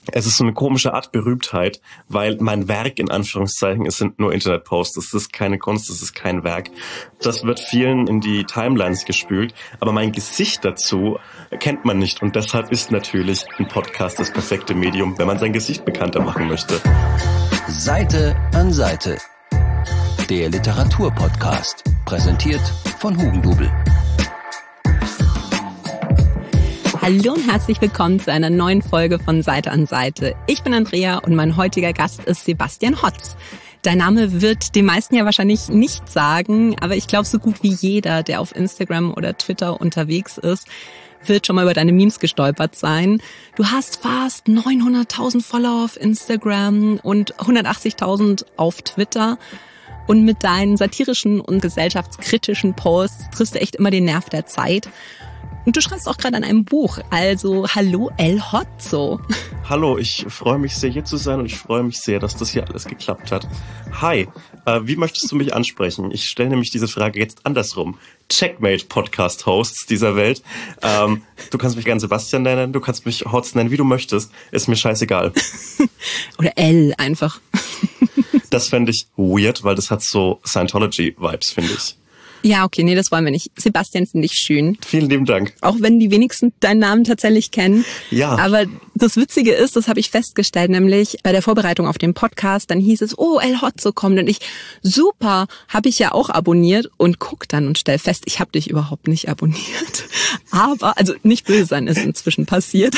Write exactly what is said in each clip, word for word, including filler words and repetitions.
Es ist so eine komische Art Berühmtheit, weil mein Werk in Anführungszeichen, es sind nur Internetposts, es ist keine Kunst, es ist kein Werk. Das wird vielen in die Timelines gespült, aber mein Gesicht dazu kennt man nicht und deshalb ist natürlich ein Podcast das perfekte Medium, wenn man sein Gesicht bekannter machen möchte. Seite an Seite. Der Literaturpodcast, präsentiert von Hugendubel. Hallo und herzlich willkommen zu einer neuen Folge von Seite an Seite. Ich bin Andrea und mein heutiger Gast ist Sebastian Hotz. Dein Name wird den meisten ja wahrscheinlich nicht sagen, aber ich glaube, so gut wie jeder, der auf Instagram oder Twitter unterwegs ist, wird schon mal über deine Memes gestolpert sein. Du hast fast neunhunderttausend Follower auf Instagram und hundertachtzigtausend auf Twitter. Und mit deinen satirischen und gesellschaftskritischen Posts triffst du echt immer den Nerv der Zeit. Und du schreibst auch gerade an einem Buch, also hallo El Hotzo. Hallo, ich freue mich sehr, hier zu sein und ich freue mich sehr, dass das hier alles geklappt hat. Hi, äh, wie möchtest du mich ansprechen? Ich stelle nämlich diese Frage jetzt andersrum. Checkmate-Podcast-Hosts dieser Welt. Ähm, du kannst mich gern Sebastian nennen, du kannst mich Hotz nennen, wie du möchtest. Ist mir scheißegal. Oder L einfach. Das fände ich weird, weil das hat so Scientology-Vibes, finde ich. Ja, okay, nee, das wollen wir nicht. Sebastian finde ich schön. Vielen lieben Dank. Auch wenn die wenigsten deinen Namen tatsächlich kennen. Ja. Aber das Witzige ist, das habe ich festgestellt, nämlich bei der Vorbereitung auf den Podcast, dann hieß es, oh, El Hotzo kommt. Und ich, super, habe ich ja auch abonniert und guck dann und stell fest, ich habe dich überhaupt nicht abonniert. Aber, also nicht böse sein, ist inzwischen passiert.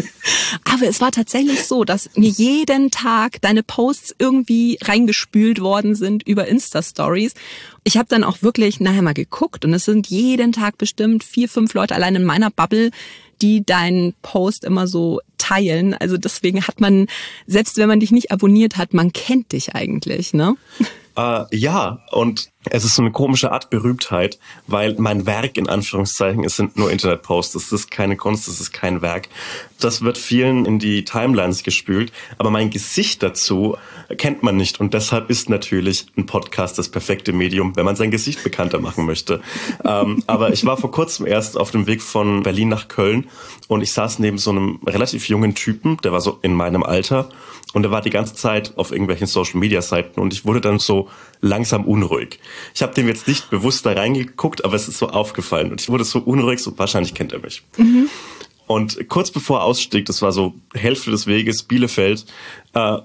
Aber es war tatsächlich so, dass mir jeden Tag deine Posts irgendwie reingespült worden sind über Insta-Stories. Ich habe dann auch wirklich nachher mal geguckt und es sind jeden Tag bestimmt vier, fünf Leute allein in meiner Bubble, die deinen Post immer so teilen. Also deswegen hat man, selbst wenn man dich nicht abonniert hat, man kennt dich eigentlich, ne? Uh, ja, und es ist so eine komische Art Berühmtheit, weil mein Werk in Anführungszeichen, es sind nur Internetposts, es ist keine Kunst, es ist kein Werk. Das wird vielen in die Timelines gespült, aber mein Gesicht dazu kennt man nicht und deshalb ist natürlich ein Podcast das perfekte Medium, wenn man sein Gesicht bekannter machen möchte. ähm, aber ich war vor kurzem erst auf dem Weg von Berlin nach Köln und ich saß neben so einem relativ jungen Typen, der war so in meinem Alter und der war die ganze Zeit auf irgendwelchen Social-Media-Seiten und ich wurde dann so langsam unruhig. Ich habe dem jetzt nicht bewusst da reingeguckt, aber es ist so aufgefallen und ich wurde so unruhig, so wahrscheinlich kennt er mich. Mhm. Und kurz bevor er ausstieg, das war so Hälfte des Weges, Bielefeld, äh,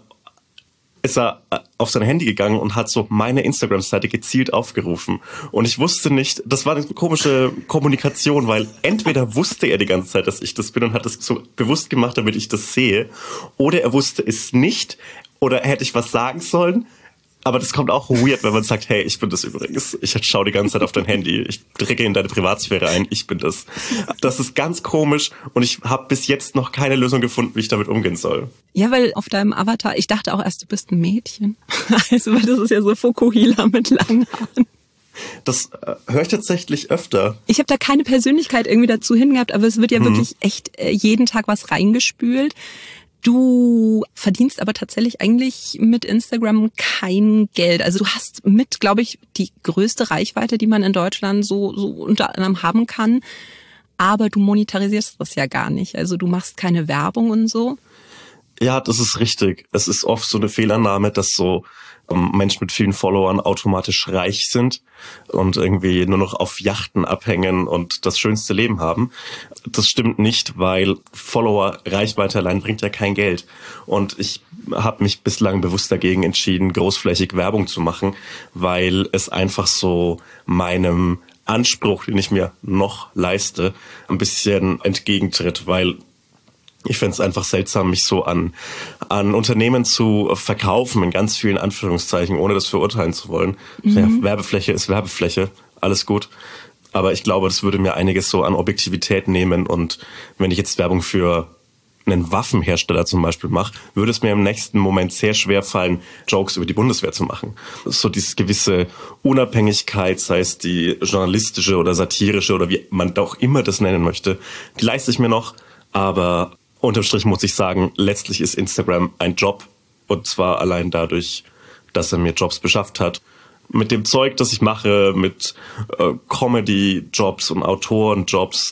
ist er auf sein Handy gegangen und hat so meine Instagram-Seite gezielt aufgerufen. Und ich wusste nicht, das war eine komische Kommunikation, weil entweder wusste er die ganze Zeit, dass ich das bin und hat das so bewusst gemacht, damit ich das sehe, oder er wusste es nicht, oder hätte ich was sagen sollen. Aber das kommt auch weird, wenn man sagt, hey, ich bin das übrigens. Ich schaue die ganze Zeit auf dein Handy. Ich drücke in deine Privatsphäre ein. Ich bin das. Das ist ganz komisch und ich habe bis jetzt noch keine Lösung gefunden, wie ich damit umgehen soll. Ja, weil auf deinem Avatar, ich dachte auch erst, du bist ein Mädchen. Also, weil das ist ja so Fukuhila mit langen Haaren. Das äh, höre ich tatsächlich öfter. Ich habe da keine Persönlichkeit irgendwie dazu hingehabt, aber es wird ja hm. wirklich echt äh, jeden Tag was reingespült. Du verdienst aber tatsächlich eigentlich mit Instagram kein Geld. Also du hast mit, glaube ich, die größte Reichweite, die man in Deutschland so, so unter anderem haben kann. Aber du monetarisierst das ja gar nicht. Also du machst keine Werbung und so. Ja, das ist richtig. Es ist oft so eine Fehlannahme, dass so ähm, Menschen mit vielen Followern automatisch reich sind und irgendwie nur noch auf Yachten abhängen und das schönste Leben haben. Das stimmt nicht, weil Follower, Reichweite allein bringt ja kein Geld. Und ich habe mich bislang bewusst dagegen entschieden, großflächig Werbung zu machen, weil es einfach so meinem Anspruch, den ich mir noch leiste, ein bisschen entgegentritt, weil ich fände es einfach seltsam, mich so an an Unternehmen zu verkaufen, in ganz vielen Anführungszeichen, ohne das verurteilen zu wollen. Mhm. Ja, Werbefläche ist Werbefläche, alles gut. Aber ich glaube, das würde mir einiges so an Objektivität nehmen. Und wenn ich jetzt Werbung für einen Waffenhersteller zum Beispiel mache, würde es mir im nächsten Moment sehr schwer fallen, Jokes über die Bundeswehr zu machen. So diese gewisse Unabhängigkeit, sei es die journalistische oder satirische oder wie man auch immer das nennen möchte, die leiste ich mir noch. Aber unterm Strich muss ich sagen, letztlich ist Instagram ein Job. Und zwar allein dadurch, dass er mir Jobs beschafft hat. Mit dem Zeug, das ich mache, mit äh, Comedy-Jobs und Autorenjobs,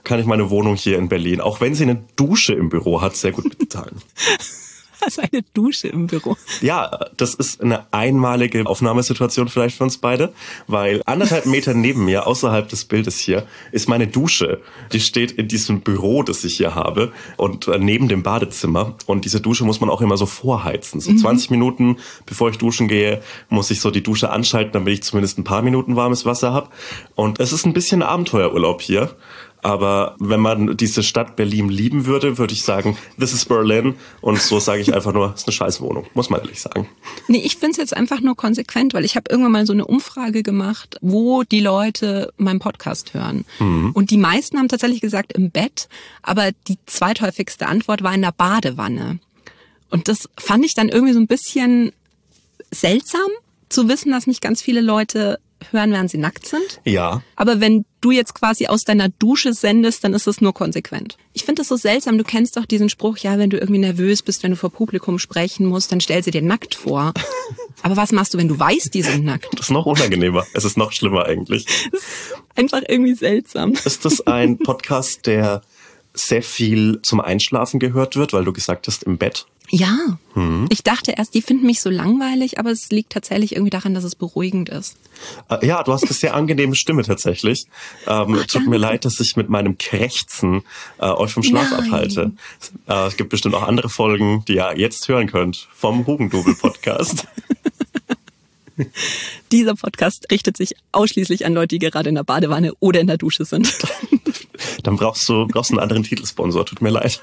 kann ich meine Wohnung hier in Berlin, auch wenn sie eine Dusche im Büro hat, sehr gut bezahlen. Also eine Dusche im Büro. Ja, das ist eine einmalige Aufnahmesituation vielleicht für uns beide, weil anderthalb Meter neben mir, außerhalb des Bildes hier, ist meine Dusche. Die steht in diesem Büro, das ich hier habe und neben dem Badezimmer. Und diese Dusche muss man auch immer so vorheizen. So mhm. zwanzig Minuten, bevor ich duschen gehe, muss ich so die Dusche anschalten, damit ich zumindest ein paar Minuten warmes Wasser habe. Und es ist ein bisschen Abenteuerurlaub hier. Aber wenn man diese Stadt Berlin lieben würde, würde ich sagen, this is Berlin. Und so sage ich einfach nur, es ist eine scheiß Wohnung, muss man ehrlich sagen. Nee, ich finde es jetzt einfach nur konsequent, weil ich habe irgendwann mal so eine Umfrage gemacht, wo die Leute meinen Podcast hören. Mhm. Und die meisten haben tatsächlich gesagt im Bett, aber die zweithäufigste Antwort war in der Badewanne. Und das fand ich dann irgendwie so ein bisschen seltsam, zu wissen, dass mich ganz viele Leute hören, während sie nackt sind. Ja. Aber wenn du jetzt quasi aus deiner Dusche sendest, dann ist es nur konsequent. Ich finde das so seltsam. Du kennst doch diesen Spruch, ja, wenn du irgendwie nervös bist, wenn du vor Publikum sprechen musst, dann stell sie dir nackt vor. Aber was machst du, wenn du weißt, die sind nackt? Das ist noch unangenehmer. Es ist noch schlimmer eigentlich. Das ist einfach irgendwie seltsam. Ist das ein Podcast, der sehr viel zum Einschlafen gehört wird, weil du gesagt hast, im Bett? Ja, hm. Ich dachte erst, die finden mich so langweilig, aber es liegt tatsächlich irgendwie daran, dass es beruhigend ist. Äh, ja, du hast eine sehr angenehme Stimme tatsächlich. Ähm, Ach, tut mir leid, dass ich mit meinem Krächzen äh, euch vom Schlaf Nein. abhalte. Äh, es gibt bestimmt auch andere Folgen, die ihr jetzt hören könnt vom Hugendubel-Podcast. Dieser Podcast richtet sich ausschließlich an Leute, die gerade in der Badewanne oder in der Dusche sind. Dann brauchst du, brauchst einen anderen Titelsponsor, tut mir leid.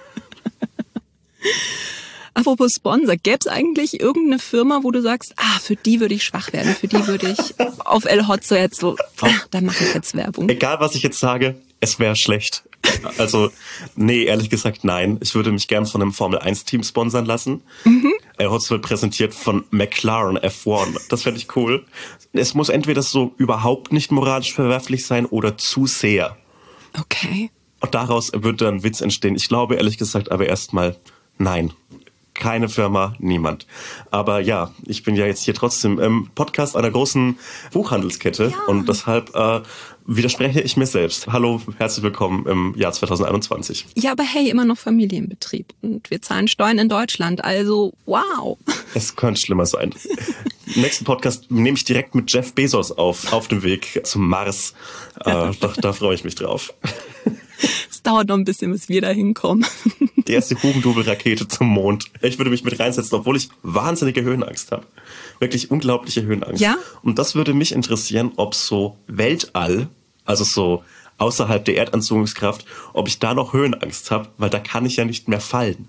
Apropos Sponsor, gäbe es eigentlich irgendeine Firma, wo du sagst, ah, für die würde ich schwach werden, für die würde ich auf El Hotzo jetzt so, ah, da mache ich jetzt Werbung. Egal, was ich jetzt sage, es wäre schlecht. Also, nee, ehrlich gesagt, nein. Ich würde mich gern von einem Formel eins Team sponsern lassen. Mhm. El Hotzo wird präsentiert von McLaren F eins. Das fände ich cool. Es muss entweder so überhaupt nicht moralisch verwerflich sein oder zu sehr. Okay. Und daraus würde dann ein Witz entstehen. Ich glaube, ehrlich gesagt, aber erstmal nein. Keine Firma, niemand. Aber ja, ich bin ja jetzt hier trotzdem im Podcast einer großen Buchhandelskette ja. und deshalb äh, widerspreche ich mir selbst. Hallo, herzlich willkommen im Jahr zwanzig einundzwanzig. Ja, aber hey, immer noch Familienbetrieb und wir zahlen Steuern in Deutschland, also wow. Es könnte schlimmer sein. Im nächsten Podcast nehme ich direkt mit Jeff Bezos auf, auf dem Weg zum Mars. Äh, da, da freue ich mich drauf. Es dauert noch ein bisschen, bis wir da hinkommen. Die erste Hugendubel-Rakete zum Mond. Ich würde mich mit reinsetzen, obwohl ich wahnsinnige Höhenangst habe. Wirklich unglaubliche Höhenangst. Ja? Und das würde mich interessieren, ob so Weltall, also so außerhalb der Erdanziehungskraft, ob ich da noch Höhenangst habe, weil da kann ich ja nicht mehr fallen.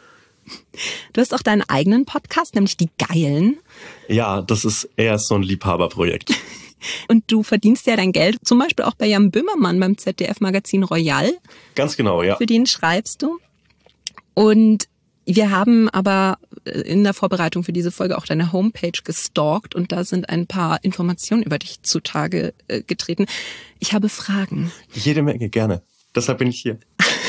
Du hast auch deinen eigenen Podcast, nämlich Die Geilen. Ja, das ist eher so ein Liebhaberprojekt. Und du verdienst ja dein Geld, zum Beispiel auch bei Jan Böhmermann beim Z D F-Magazin Royal. Ganz genau, ja. Für den schreibst du. Und wir haben aber in der Vorbereitung für diese Folge auch deine Homepage gestalkt und da sind ein paar Informationen über dich zutage äh, getreten. Ich habe Fragen. Jede Menge, gerne. Deshalb bin ich hier.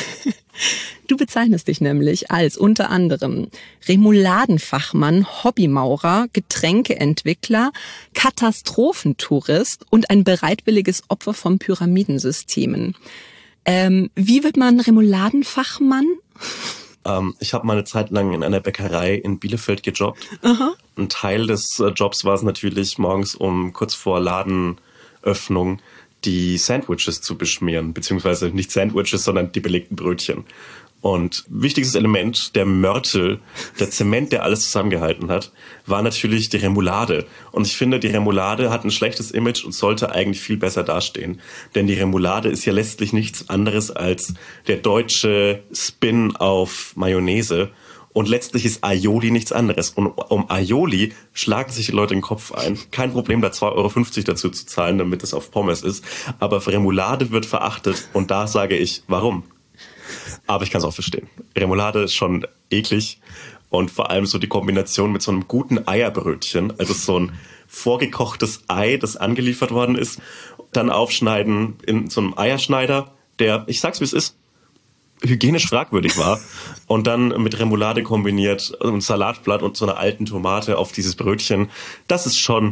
Du bezeichnest dich nämlich als unter anderem Remouladenfachmann, Hobbymaurer, Getränkeentwickler, Katastrophentourist und ein bereitwilliges Opfer von Pyramidensystemen. Ähm, wie wird man Remouladenfachmann? Ähm, ich habe mal eine Zeit lang in einer Bäckerei in Bielefeld gejobbt. Aha. Ein Teil des äh, Jobs war es natürlich, morgens um kurz vor Ladenöffnung die Sandwiches zu beschmieren, beziehungsweise nicht Sandwiches, sondern die belegten Brötchen. Und wichtigstes Element, der Mörtel, der Zement, der alles zusammengehalten hat, war natürlich die Remoulade. Und ich finde, die Remoulade hat ein schlechtes Image und sollte eigentlich viel besser dastehen. Denn die Remoulade ist ja letztlich nichts anderes als der deutsche Spin auf Mayonnaise. Und letztlich ist Aioli nichts anderes. Und um Aioli schlagen sich die Leute den Kopf ein. Kein Problem, da zwei Euro fünfzig dazu zu zahlen, damit es auf Pommes ist. Aber Remoulade wird verachtet. Und da sage ich, warum? Aber ich kann es auch verstehen. Remoulade ist schon eklig. Und vor allem so die Kombination mit so einem guten Eierbrötchen. Also so ein vorgekochtes Ei, das angeliefert worden ist. Dann aufschneiden in so einem Eierschneider, der, ich sag's wie es ist, hygienisch fragwürdig war und dann mit Remoulade kombiniert, ein Salatblatt und so einer alten Tomate auf dieses Brötchen. Das ist schon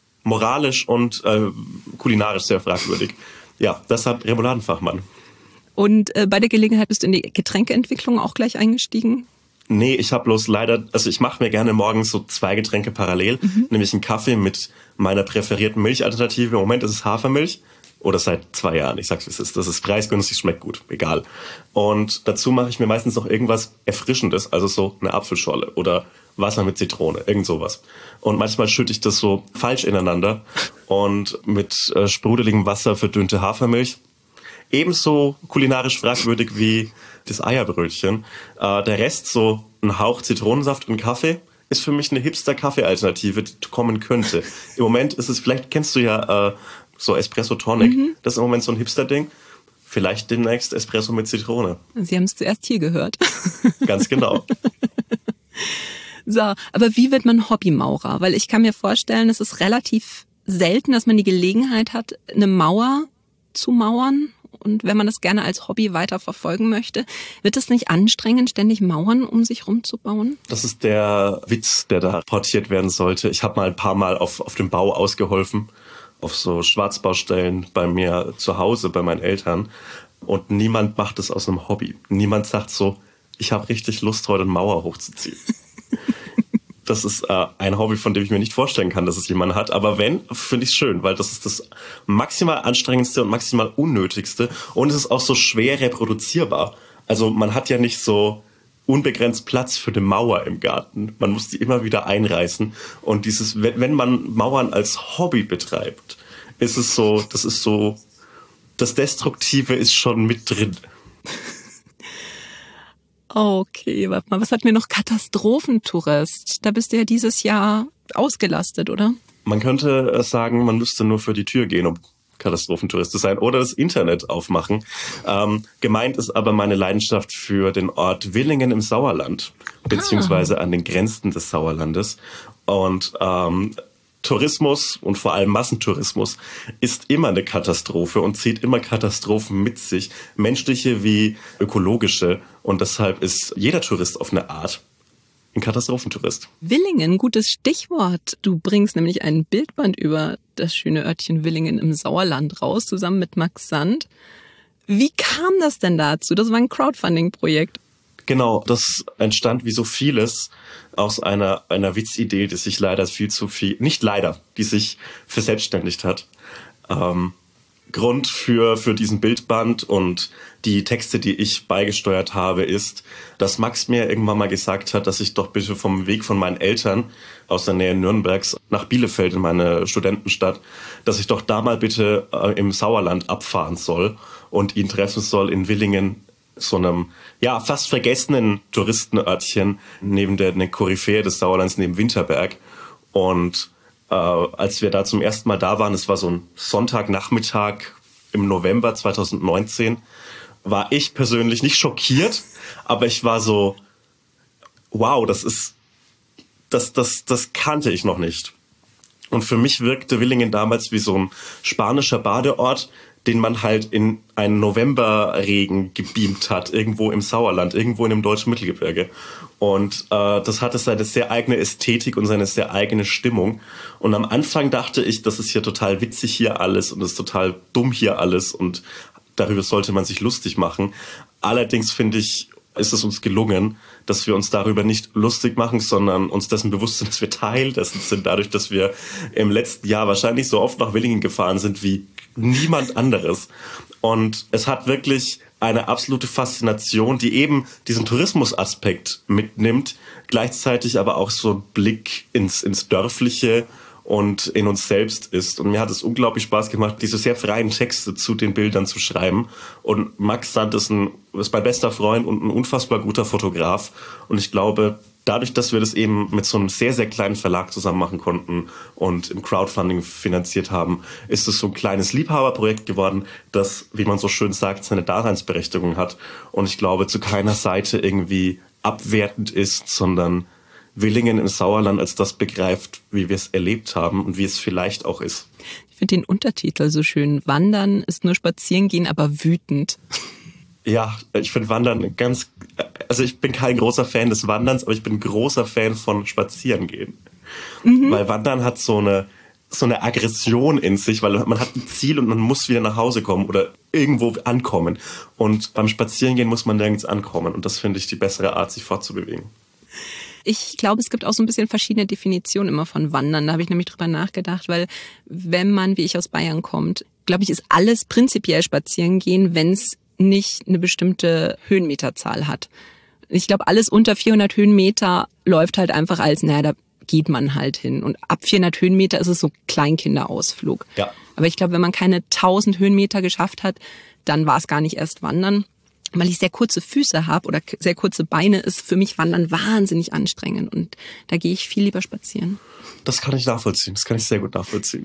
moralisch und äh, kulinarisch sehr fragwürdig. Ja, deshalb Remouladenfachmann. Und äh, bei der Gelegenheit bist du in die Getränkeentwicklung auch gleich eingestiegen? Nee, ich habe bloß leider, also ich mache mir gerne morgens so zwei Getränke parallel, mhm. nämlich einen Kaffee mit meiner präferierten Milchalternative. Im Moment ist es Hafermilch. Oder seit zwei Jahren. Ich sag's, wie es ist. Das ist preisgünstig, schmeckt gut. Egal. Und dazu mache ich mir meistens noch irgendwas Erfrischendes. Also so eine Apfelscholle oder Wasser mit Zitrone. Irgend sowas. Und manchmal schütte ich das so falsch ineinander. Und mit äh, sprudeligem Wasser verdünnte Hafermilch. Ebenso kulinarisch fragwürdig wie das Eierbrötchen. Äh, der Rest, so ein Hauch Zitronensaft und Kaffee, ist für mich eine Hipster-Kaffee-Alternative, die kommen könnte. Im Moment ist es, vielleicht kennst du ja... Äh, So Espresso Tonic, mhm. Das ist im Moment so ein Hipster-Ding. Vielleicht demnächst Espresso mit Zitrone. Sie haben es zuerst hier gehört. Ganz genau. So, aber wie wird man Hobbymaurer? Weil ich kann mir vorstellen, es ist relativ selten, dass man die Gelegenheit hat, eine Mauer zu mauern. Und wenn man das gerne als Hobby weiter verfolgen möchte, wird es nicht anstrengend, ständig Mauern um sich rumzubauen? Das ist der Witz, der da portiert werden sollte. Ich habe mal ein paar Mal auf, auf dem Bau ausgeholfen. Auf so Schwarzbaustellen bei mir zu Hause, bei meinen Eltern. Und niemand macht es aus einem Hobby. Niemand sagt so, ich habe richtig Lust, heute eine Mauer hochzuziehen. Das ist äh, ein Hobby, von dem ich mir nicht vorstellen kann, dass es jemand hat. Aber wenn, finde ich es schön, weil das ist das maximal anstrengendste und maximal unnötigste. Und es ist auch so schwer reproduzierbar. Also man hat ja nicht so unbegrenzt Platz für eine Mauer im Garten. Man muss die immer wieder einreißen. Und dieses, wenn man Mauern als Hobby betreibt, ist es so, das ist so, das Destruktive ist schon mit drin. Okay, warte mal, was hatten wir noch? Katastrophentourist. Da bist du ja dieses Jahr ausgelastet, oder? Man könnte sagen, man müsste nur für die Tür gehen, um Katastrophentourist zu sein oder das Internet aufmachen. Ähm, gemeint ist aber meine Leidenschaft für den Ort Villingen im Sauerland, beziehungsweise an den Grenzen des Sauerlandes. Und ähm, Tourismus und vor allem Massentourismus ist immer eine Katastrophe und zieht immer Katastrophen mit sich, menschliche wie ökologische. Und deshalb ist jeder Tourist auf eine Art ein Katastrophentourist. Villingen, gutes Stichwort. Du bringst nämlich ein Bildband über das schöne Örtchen Villingen im Sauerland raus, zusammen mit Max Sand. Wie kam das denn dazu? Das war ein Crowdfunding-Projekt. Genau, das entstand wie so vieles aus einer, einer Witzidee, die sich leider viel zu viel, nicht leider, die sich verselbstständigt hat. Ähm, Grund für, für diesen Bildband und die Texte, die ich beigesteuert habe, ist, dass Max mir irgendwann mal gesagt hat, dass ich doch bitte vom Weg von meinen Eltern aus der Nähe Nürnbergs nach Bielefeld in meine Studentenstadt, dass ich doch da mal bitte äh, im Sauerland abfahren soll und ihn treffen soll in Villingen, so einem ja fast vergessenen Touristenörtchen neben der eine Koryphäe des Sauerlands, neben Winterberg. Und äh, als wir da zum ersten Mal da waren, es war so ein Sonntagnachmittag im November zwanzig neunzehn, war ich persönlich nicht schockiert, aber ich war so, wow, das ist, das, das, das kannte ich noch nicht. Und für mich wirkte Villingen damals wie so ein spanischer Badeort, den man halt in einen Novemberregen gebeamt hat, irgendwo im Sauerland, irgendwo in dem deutschen Mittelgebirge. Und äh, das hatte seine sehr eigene Ästhetik und seine sehr eigene Stimmung. Und am Anfang dachte ich, das ist hier total witzig hier alles und das ist total dumm hier alles und darüber sollte man sich lustig machen. Allerdings finde ich, ist es uns gelungen, dass wir uns darüber nicht lustig machen, sondern uns dessen bewusst sind, dass wir Teil dessen sind, dadurch, dass wir im letzten Jahr wahrscheinlich so oft nach Villingen gefahren sind wie niemand anderes. Und es hat wirklich eine absolute Faszination, die eben diesen Tourismusaspekt mitnimmt, gleichzeitig aber auch so ein Blick ins, ins Dörfliche und in uns selbst ist. Und mir hat es unglaublich Spaß gemacht, diese sehr freien Texte zu den Bildern zu schreiben. Und Max Sand ist, ein, ist mein bester Freund und ein unfassbar guter Fotograf. Und ich glaube, dadurch, dass wir das eben mit so einem sehr, sehr kleinen Verlag zusammen machen konnten und im Crowdfunding finanziert haben, ist es so ein kleines Liebhaberprojekt geworden, das, wie man so schön sagt, seine Daseinsberechtigung hat. Und ich glaube, zu keiner Seite irgendwie abwertend ist, sondern Villingen im Sauerland als das begreift, wie wir es erlebt haben und wie es vielleicht auch ist. Ich finde den Untertitel so schön. Wandern ist nur spazieren gehen, aber wütend. Ja, ich finde Wandern ganz, also ich bin kein großer Fan des Wanderns, aber ich bin großer Fan von Spazierengehen. Mhm. Weil Wandern hat so eine so eine Aggression in sich, weil man hat ein Ziel und man muss wieder nach Hause kommen oder irgendwo ankommen. Und beim Spazierengehen muss man nirgends ankommen. Und das finde ich die bessere Art, sich fortzubewegen. Ich glaube, es gibt auch so ein bisschen verschiedene Definitionen immer von Wandern. Da habe ich nämlich drüber nachgedacht, weil wenn man, wie ich aus Bayern kommt, glaube ich, ist alles prinzipiell spazieren gehen, wenn es nicht eine bestimmte Höhenmeterzahl hat. Ich glaube, alles unter vierhundert Höhenmeter läuft halt einfach als, naja, da geht man halt hin. Und ab vierhundert Höhenmeter ist es so Kleinkinderausflug. Ja. Aber ich glaube, wenn man keine tausend Höhenmeter geschafft hat, dann war es gar nicht erst Wandern. Weil ich sehr kurze Füße habe oder sehr kurze Beine, ist für mich Wandern wahnsinnig anstrengend. Und da gehe ich viel lieber spazieren. Das kann ich nachvollziehen. Das kann ich sehr gut nachvollziehen.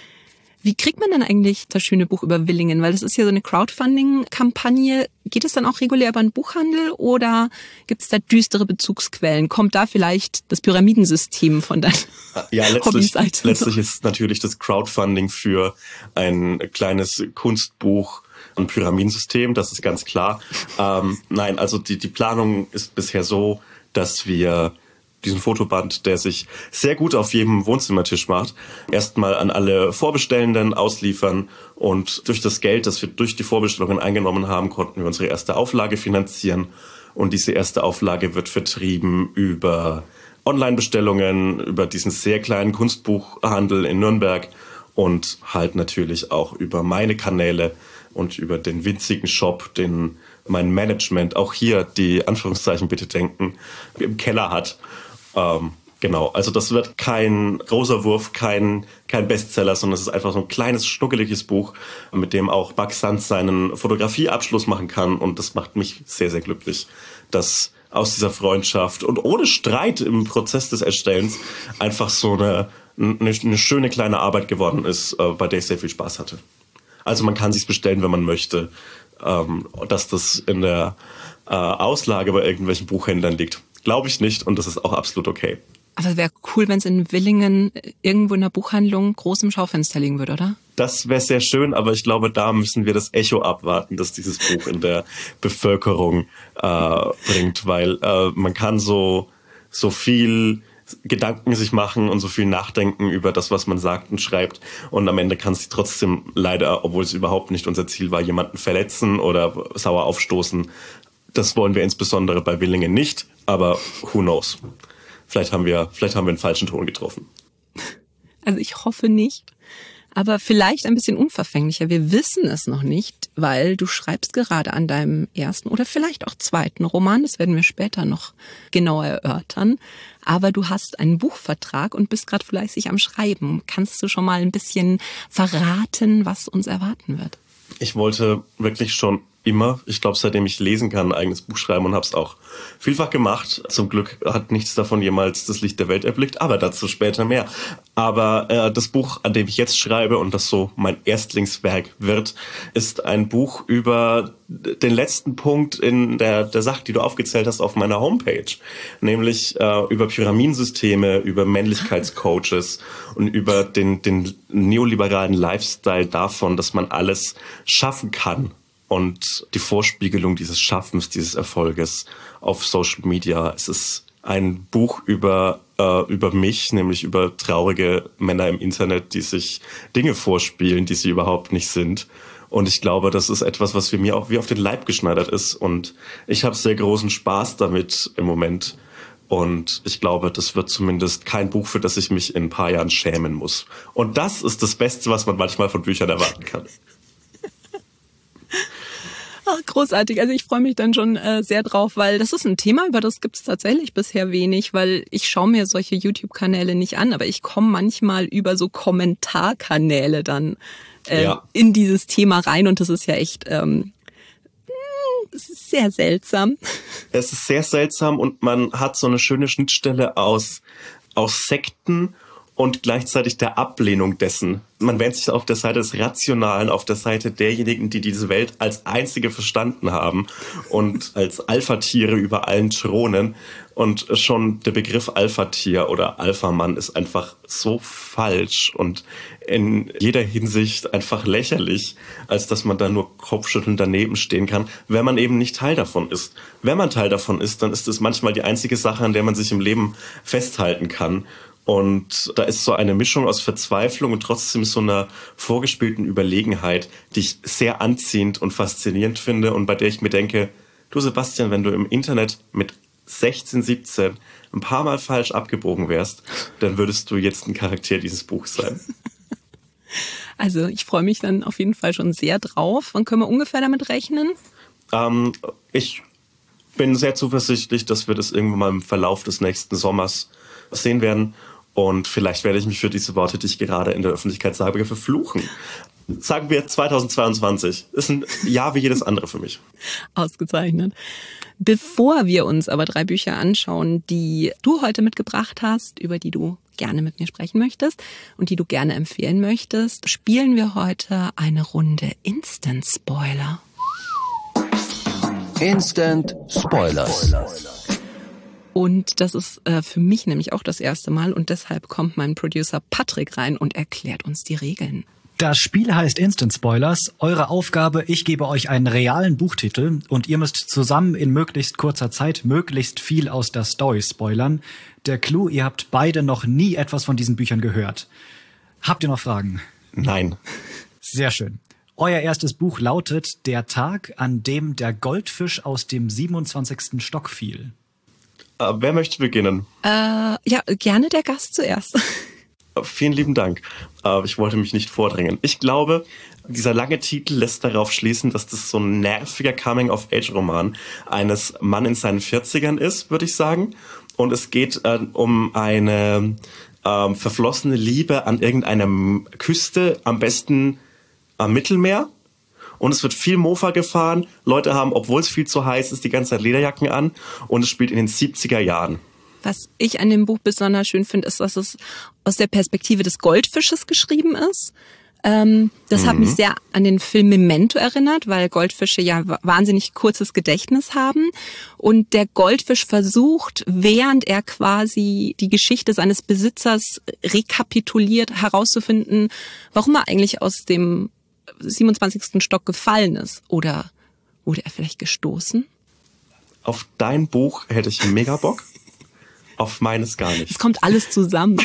Wie kriegt man denn eigentlich das schöne Buch über Willingen? Weil das ist ja so eine Crowdfunding-Kampagne. Geht es dann auch regulär über einen Buchhandel oder gibt es da düstere Bezugsquellen? Kommt da vielleicht das Pyramidensystem von deiner ja, letztlich, Hobbyseite? Letztlich ist natürlich das Crowdfunding für ein kleines Kunstbuch ein Pyramidensystem, das ist ganz klar. Ähm, nein, also die, die Planung ist bisher so, dass wir diesen Fotoband, der sich sehr gut auf jedem Wohnzimmertisch macht, erstmal an alle Vorbestellenden ausliefern und durch das Geld, das wir durch die Vorbestellungen eingenommen haben, konnten wir unsere erste Auflage finanzieren und diese erste Auflage wird vertrieben über Online-Bestellungen, über diesen sehr kleinen Kunstbuchhandel in Nürnberg und halt natürlich auch über meine Kanäle und über den winzigen Shop, den mein Management, auch hier die Anführungszeichen bitte denken, im Keller hat. Ähm, genau, also das wird kein großer Wurf, kein, kein Bestseller, sondern es ist einfach so ein kleines, schnuckeliges Buch, mit dem auch Max Sanz seinen Fotografieabschluss machen kann. Und das macht mich sehr, sehr glücklich, dass aus dieser Freundschaft und ohne Streit im Prozess des Erstellens einfach so eine, eine, eine schöne kleine Arbeit geworden ist, bei der ich sehr viel Spaß hatte. Also man kann sich's bestellen, wenn man möchte. Ähm, dass das in der äh, Auslage bei irgendwelchen Buchhändlern liegt, glaube ich nicht. Und das ist auch absolut okay. Aber es wäre cool, wenn es in Willingen irgendwo in der Buchhandlung groß im Schaufenster liegen würde, oder? Das wäre sehr schön, aber ich glaube, da müssen wir das Echo abwarten, das dieses Buch in der Bevölkerung äh, bringt. Weil äh, man kann so, so viel Gedanken sich machen und so viel nachdenken über das, was man sagt und schreibt. Und am Ende kann es trotzdem leider, obwohl es überhaupt nicht unser Ziel war, jemanden verletzen oder sauer aufstoßen. Das wollen wir insbesondere bei Willingen nicht, aber who knows? Vielleicht haben wir, vielleicht haben wir einen falschen Ton getroffen. Also ich hoffe nicht. Aber vielleicht ein bisschen unverfänglicher. Wir wissen es noch nicht, weil du schreibst gerade an deinem ersten oder vielleicht auch zweiten Roman. Das werden wir später noch genauer erörtern. Aber du hast einen Buchvertrag und bist gerade fleißig am Schreiben. Kannst du schon mal ein bisschen verraten, was uns erwarten wird? Ich wollte wirklich schon immer, ich glaube, seitdem ich lesen kann, ein eigenes Buch schreiben und habe es auch vielfach gemacht. Zum Glück hat nichts davon jemals das Licht der Welt erblickt, aber dazu später mehr. Aber äh, das Buch, an dem ich jetzt schreibe und das so mein Erstlingswerk wird, ist ein Buch über den letzten Punkt in der, der Sache, die du aufgezählt hast auf meiner Homepage. Nämlich äh, über Pyramidensysteme, über Männlichkeitscoaches und über den, den neoliberalen Lifestyle davon, dass man alles schaffen kann. Und die Vorspiegelung dieses Schaffens, dieses Erfolges auf Social Media. Es ist ein Buch über, äh, über mich, nämlich über traurige Männer im Internet, die sich Dinge vorspielen, die sie überhaupt nicht sind. Und ich glaube, das ist etwas, was für mir auch wie auf den Leib geschneidert ist. Und ich habe sehr großen Spaß damit im Moment. Und ich glaube, das wird zumindest kein Buch, für das ich mich in ein paar Jahren schämen muss. Und das ist das Beste, was man manchmal von Büchern erwarten kann. Ach, großartig. Also ich freue mich dann schon äh, sehr drauf, weil das ist ein Thema, über das gibt es tatsächlich bisher wenig, weil ich schaue mir solche YouTube-Kanäle nicht an, aber ich komme manchmal über so Kommentarkanäle dann äh, ja. in dieses Thema rein und das ist ja echt ähm, das ist sehr seltsam. Es ist sehr seltsam und man hat so eine schöne Schnittstelle aus, aus Sekten und gleichzeitig der Ablehnung dessen. Man wähnt sich auf der Seite des Rationalen, auf der Seite derjenigen, die diese Welt als einzige verstanden haben und als Alpha-Tiere über allen thronen. Und schon der Begriff Alpha-Tier oder Alpha-Mann ist einfach so falsch und in jeder Hinsicht einfach lächerlich, als dass man da nur kopfschüttelnd daneben stehen kann, wenn man eben nicht Teil davon ist. Wenn man Teil davon ist, dann ist es manchmal die einzige Sache, an der man sich im Leben festhalten kann. Und da ist so eine Mischung aus Verzweiflung und trotzdem so einer vorgespielten Überlegenheit, die ich sehr anziehend und faszinierend finde und bei der ich mir denke, du Sebastian, wenn du im Internet mit sechzehn, siebzehn ein paar Mal falsch abgebogen wärst, dann würdest du jetzt ein Charakter dieses Buchs sein. Also ich freue mich dann auf jeden Fall schon sehr drauf. Wann können wir ungefähr damit rechnen? Ähm, ich bin sehr zuversichtlich, dass wir das irgendwann mal im Verlauf des nächsten Sommers sehen werden. Und vielleicht werde ich mich für diese Worte, die ich gerade in der Öffentlichkeit sage, verfluchen. Sagen wir zweitausendzweiundzwanzig. Ist ein Jahr wie jedes andere für mich. Ausgezeichnet. Bevor wir uns aber drei Bücher anschauen, die du heute mitgebracht hast, über die du gerne mit mir sprechen möchtest und die du gerne empfehlen möchtest, spielen wir heute eine Runde Instant Spoiler. Instant Spoilers. Und das ist äh, für mich nämlich auch das erste Mal und deshalb kommt mein Producer Patrick rein und erklärt uns die Regeln. Das Spiel heißt Instant Spoilers. Eure Aufgabe, ich gebe euch einen realen Buchtitel und ihr müsst zusammen in möglichst kurzer Zeit möglichst viel aus der Story spoilern. Der Clou, ihr habt beide noch nie etwas von diesen Büchern gehört. Habt ihr noch Fragen? Nein. Sehr schön. Euer erstes Buch lautet Der Tag, an dem der Goldfisch aus dem siebenundzwanzigsten Stock fiel. Äh, wer möchte beginnen? Äh, ja, gerne der Gast zuerst. Vielen lieben Dank. Äh, ich wollte mich nicht vordrängen. Ich glaube, dieser lange Titel lässt darauf schließen, dass das so ein nerviger Coming-of-Age-Roman eines Mann in seinen vierzigern ist, würde ich sagen. Und es geht äh, um eine äh, verflossene Liebe an irgendeiner Küste, am besten am Mittelmeer. Und es wird viel Mofa gefahren. Leute haben, obwohl es viel zu heiß ist, die ganze Zeit Lederjacken an. Und es spielt in den siebziger Jahren. Was ich an dem Buch besonders schön finde, ist, dass es aus der Perspektive des Goldfisches geschrieben ist. Ähm, das mhm. hat mich sehr an den Film Memento erinnert, weil Goldfische ja wahnsinnig kurzes Gedächtnis haben. Und der Goldfisch versucht, während er quasi die Geschichte seines Besitzers rekapituliert, herauszufinden, warum er eigentlich aus dem siebenundzwanzigsten Stock gefallen ist. Oder wurde er vielleicht gestoßen? Auf dein Buch hätte ich mega Bock. Auf meines gar nicht. Es kommt alles zusammen.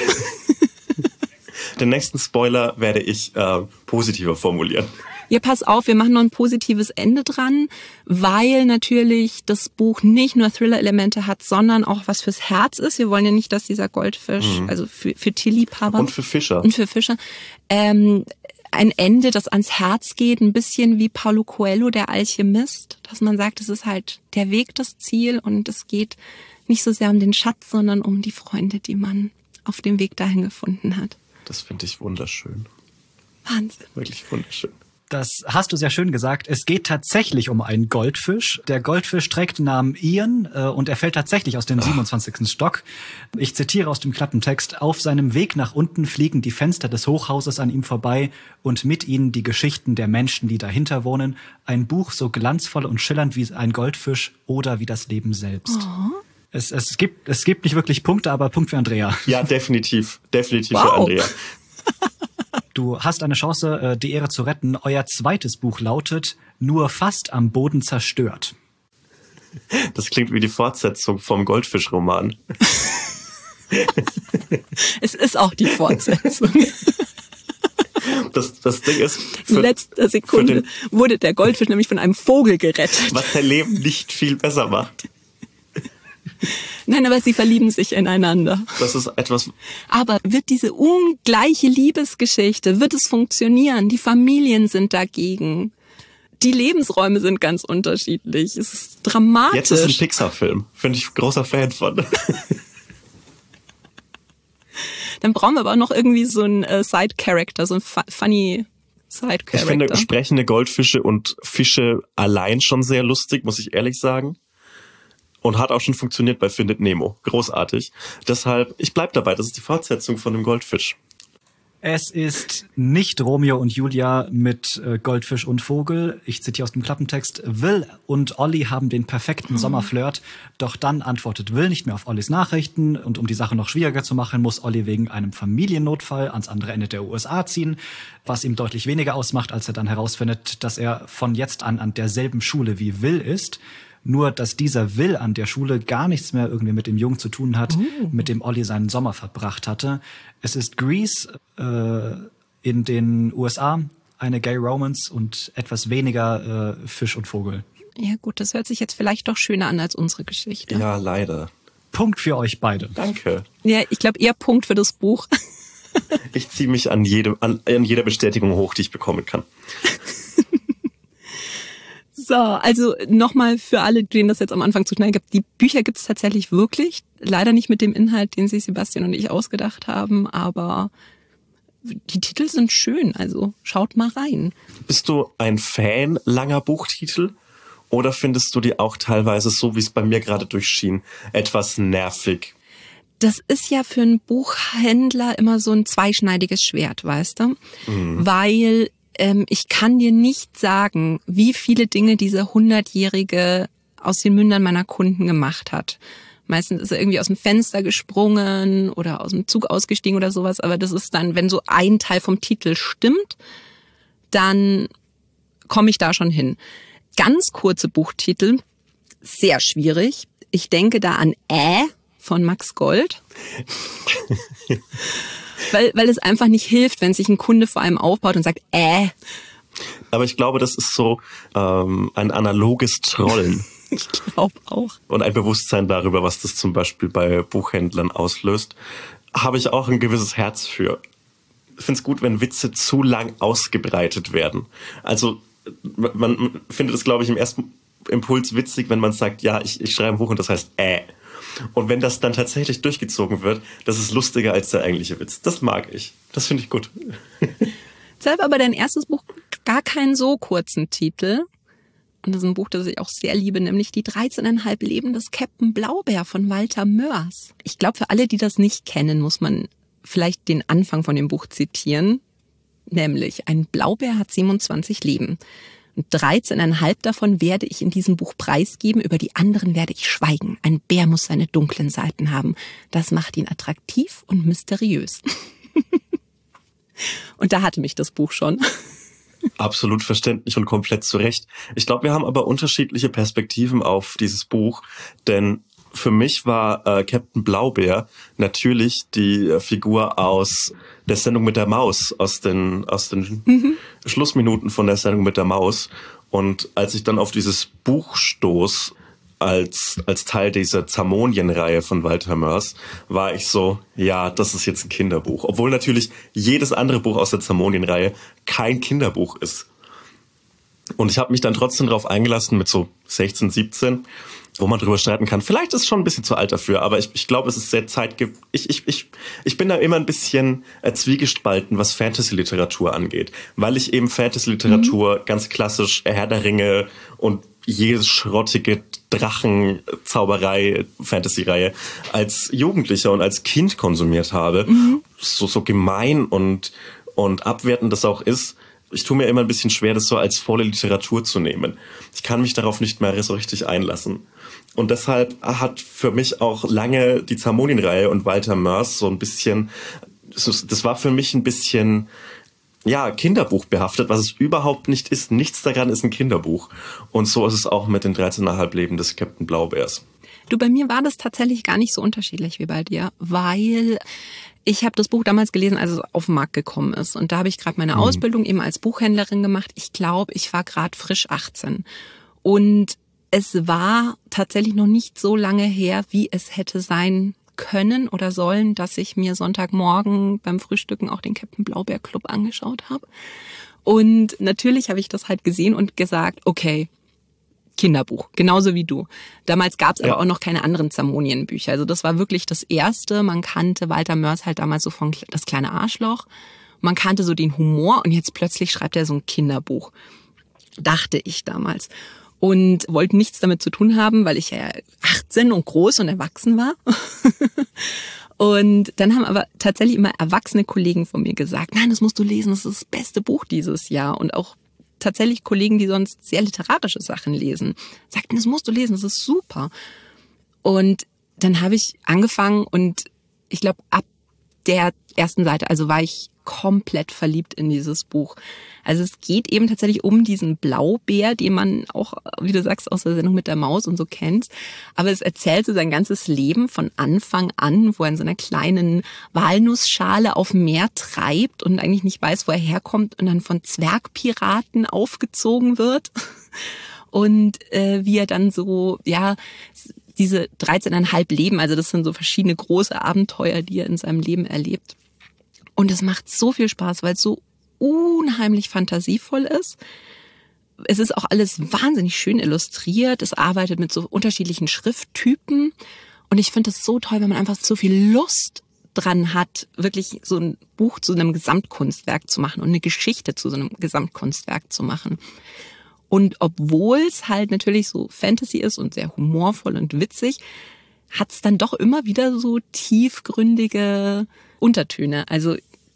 Den nächsten Spoiler werde ich äh, positiver formulieren. Ja, pass auf, wir machen noch ein positives Ende dran, weil natürlich das Buch nicht nur Thriller-Elemente hat, sondern auch was fürs Herz ist. Wir wollen ja nicht, dass dieser Goldfisch, mhm. also für, für Tierliebhaber. Und für Fischer. Und für Fischer. Ähm, ein Ende, das ans Herz geht, ein bisschen wie Paulo Coelho, der Alchemist, dass man sagt, es ist halt der Weg, das Ziel und es geht nicht so sehr um den Schatz, sondern um die Freunde, die man auf dem Weg dahin gefunden hat. Das finde ich wunderschön. Wahnsinn. Wirklich wunderschön. Das hast du sehr schön gesagt. Es geht tatsächlich um einen Goldfisch. Der Goldfisch trägt den Namen Ian äh, und er fällt tatsächlich aus dem oh. siebenundzwanzigsten Stock. Ich zitiere aus dem Klappentext. Auf seinem Weg nach unten fliegen die Fenster des Hochhauses an ihm vorbei und mit ihnen die Geschichten der Menschen, die dahinter wohnen. Ein Buch so glanzvoll und schillernd wie ein Goldfisch oder wie das Leben selbst. Oh. Es, es, gibt, es gibt nicht wirklich Punkte, aber Punkt für Andrea. Ja, definitiv. Definitiv wow. für Andrea. Du hast eine Chance, die Ehre zu retten. Euer zweites Buch lautet Nur fast am Boden zerstört. Das klingt wie die Fortsetzung vom Goldfisch-Roman. Es ist auch die Fortsetzung. Das, das Ding ist... In letzter Sekunde wurde der Goldfisch nämlich von einem Vogel gerettet. Was sein Leben nicht viel besser macht. Nein, aber sie verlieben sich ineinander. Das ist etwas... Aber wird diese ungleiche Liebesgeschichte, wird es funktionieren? Die Familien sind dagegen. Die Lebensräume sind ganz unterschiedlich. Es ist dramatisch. Jetzt ist ein Pixar-Film. Finde ich großer Fan von. Dann brauchen wir aber auch noch irgendwie so einen äh, Side-Character, so einen fu- funny Side-Character. Ich finde sprechende Goldfische und Fische allein schon sehr lustig, muss ich ehrlich sagen. Und hat auch schon funktioniert bei Findet Nemo. Großartig. Deshalb, ich bleib dabei, das ist die Fortsetzung von dem Goldfisch. Es ist nicht Romeo und Julia mit äh, Goldfisch und Vogel. Ich zitiere aus dem Klappentext. Will und Olli haben den perfekten Sommerflirt. Doch dann antwortet Will nicht mehr auf Ollis Nachrichten. Und um die Sache noch schwieriger zu machen, muss Olli wegen einem Familiennotfall ans andere Ende der U S A ziehen. Was ihm deutlich weniger ausmacht, als er dann herausfindet, dass er von jetzt an an derselben Schule wie Will ist. Nur, dass dieser Will an der Schule gar nichts mehr irgendwie mit dem Jungen zu tun hat, uh. mit dem Olli seinen Sommer verbracht hatte. Es ist Grease äh, in den U S A, eine Gay Romance und etwas weniger äh, Fisch und Vogel. Ja gut, das hört sich jetzt vielleicht doch schöner an als unsere Geschichte. Ja, leider. Punkt für euch beide. Danke. Ja, ich glaube eher Punkt für das Buch. Ich ziehe mich an, jedem, an, an jeder Bestätigung hoch, die ich bekommen kann. So, also nochmal für alle, denen das jetzt am Anfang zu schnell gibt. Die Bücher gibt es tatsächlich wirklich. Leider nicht mit dem Inhalt, den sich Sebastian und ich ausgedacht haben, aber die Titel sind schön, also schaut mal rein. Bist du ein Fan langer Buchtitel? Oder findest du die auch teilweise, so wie es bei mir gerade durchschien, etwas nervig? Das ist ja für einen Buchhändler immer so ein zweischneidiges Schwert, weißt du? Mhm. Weil ähm, ich kann dir nicht sagen, wie viele Dinge dieser hundertjährige aus den Mündern meiner Kunden gemacht hat. Meistens ist er irgendwie aus dem Fenster gesprungen oder aus dem Zug ausgestiegen oder sowas. Aber das ist dann, wenn so ein Teil vom Titel stimmt, dann komme ich da schon hin. Ganz kurze Buchtitel, sehr schwierig. Ich denke da an Äh von Max Gold. weil, weil es einfach nicht hilft, wenn sich ein Kunde vor einem aufbaut und sagt Äh. Aber ich glaube, das ist so ähm, ein analoges Trollen. Ich glaube auch. Und ein Bewusstsein darüber, was das zum Beispiel bei Buchhändlern auslöst, habe ich auch ein gewisses Herz für. Ich finde es gut, wenn Witze zu lang ausgebreitet werden. Also man findet es, glaube ich, im ersten Impuls witzig, wenn man sagt, ja, ich, ich schreibe ein Buch und das heißt äh. Und wenn das dann tatsächlich durchgezogen wird, das ist lustiger als der eigentliche Witz. Das mag ich. Das finde ich gut. Jetzt hat aber dein erstes Buch gar keinen so kurzen Titel. Und das ist ein Buch, das ich auch sehr liebe, nämlich Die dreizehneinhalb Leben des Captain Blaubeer von Walter Mörs. Ich glaube, für alle, die das nicht kennen, muss man vielleicht den Anfang von dem Buch zitieren. Nämlich, ein Blaubeer hat siebenundzwanzig Leben. Und dreizehneinhalb davon werde ich in diesem Buch preisgeben, über die anderen werde ich schweigen. Ein Bär muss seine dunklen Seiten haben. Das macht ihn attraktiv und mysteriös. Und da hatte mich das Buch schon. Absolut verständlich und komplett zu Recht. Ich glaube, wir haben aber unterschiedliche Perspektiven auf dieses Buch, denn für mich war äh, Captain Blaubeer natürlich die äh, Figur aus der Sendung mit der Maus, aus den aus den mhm. Schlussminuten von der Sendung mit der Maus. Und als ich dann auf dieses Buch stoß, als als Teil dieser Zamonien-Reihe von Walter Mörs, war ich so, ja, das ist jetzt ein Kinderbuch. Obwohl natürlich jedes andere Buch aus der Zamonien-Reihe kein Kinderbuch ist. Und ich habe mich dann trotzdem darauf eingelassen mit so sechzehn, siebzehn, wo man drüber streiten kann. Vielleicht ist es schon ein bisschen zu alt dafür, aber ich, ich glaube, es ist sehr zeitge... Ich, ich, ich, ich bin da immer ein bisschen äh, zwiegespalten, was Fantasy-Literatur angeht. Weil ich eben Fantasy-Literatur mhm. ganz klassisch Herr der Ringe und jedes schrottige Drachenzauberei-Fantasy-Reihe als Jugendlicher und als Kind konsumiert habe. Mhm. So, so gemein und, und abwertend das auch ist. Ich tue mir immer ein bisschen schwer, das so als volle Literatur zu nehmen. Ich kann mich darauf nicht mehr so richtig einlassen. Und deshalb hat für mich auch lange die Zamonien-Reihe und Walter Mörs so ein bisschen, das war für mich ein bisschen, ja, Kinderbuch behaftet, was es überhaupt nicht ist. Nichts daran ist ein Kinderbuch. Und so ist es auch mit den dreizehneinhalb Leben des Captain Blaubeers. Du, bei mir war das tatsächlich gar nicht so unterschiedlich wie bei dir, weil ich habe das Buch damals gelesen, als es auf den Markt gekommen ist. Und da habe ich gerade meine mhm. Ausbildung eben als Buchhändlerin gemacht. Ich glaube, ich war gerade frisch achtzehn. Und es war tatsächlich noch nicht so lange her, wie es hätte sein können oder sollen, dass ich mir Sonntagmorgen beim Frühstücken auch den Captain Blaubeer Club angeschaut habe. Und natürlich habe ich das halt gesehen und gesagt, okay, Kinderbuch, genauso wie du. Damals gab es aber ja. auch noch keine anderen Zamonien-Bücher. Also das war wirklich das Erste. Man kannte Walter Mörs halt damals so von Das kleine Arschloch. Man kannte so den Humor und jetzt plötzlich schreibt er so ein Kinderbuch. Dachte ich damals. Und wollte nichts damit zu tun haben, weil ich ja achtzehn und groß und erwachsen war. Und dann haben aber tatsächlich immer erwachsene Kollegen von mir gesagt, nein, das musst du lesen, das ist das beste Buch dieses Jahr. Und auch tatsächlich Kollegen, die sonst sehr literarische Sachen lesen, sagten, das musst du lesen, das ist super. Und dann habe ich angefangen und ich glaube, ab der ersten Seite, also war ich komplett verliebt in dieses Buch. Also es geht eben tatsächlich um diesen Blaubär, den man auch, wie du sagst, aus der Sendung mit der Maus und so kennt. Aber es erzählt so sein ganzes Leben von Anfang an, wo er in so einer kleinen Walnussschale auf dem Meer treibt und eigentlich nicht weiß, wo er herkommt und dann von Zwergpiraten aufgezogen wird. Und äh, wie er dann so, ja, diese dreizehneinhalb Leben, also das sind so verschiedene große Abenteuer, die er in seinem Leben erlebt. Und es macht so viel Spaß, weil es so unheimlich fantasievoll ist. Es ist auch alles wahnsinnig schön illustriert. Es arbeitet mit so unterschiedlichen Schrifttypen. Und ich finde es so toll, wenn man einfach so viel Lust dran hat, wirklich so ein Buch zu einem Gesamtkunstwerk zu machen und eine Geschichte zu so einem Gesamtkunstwerk zu machen. Und obwohl es halt natürlich so Fantasy ist und sehr humorvoll und witzig, hat es dann doch immer wieder so tiefgründige Untertöne. Also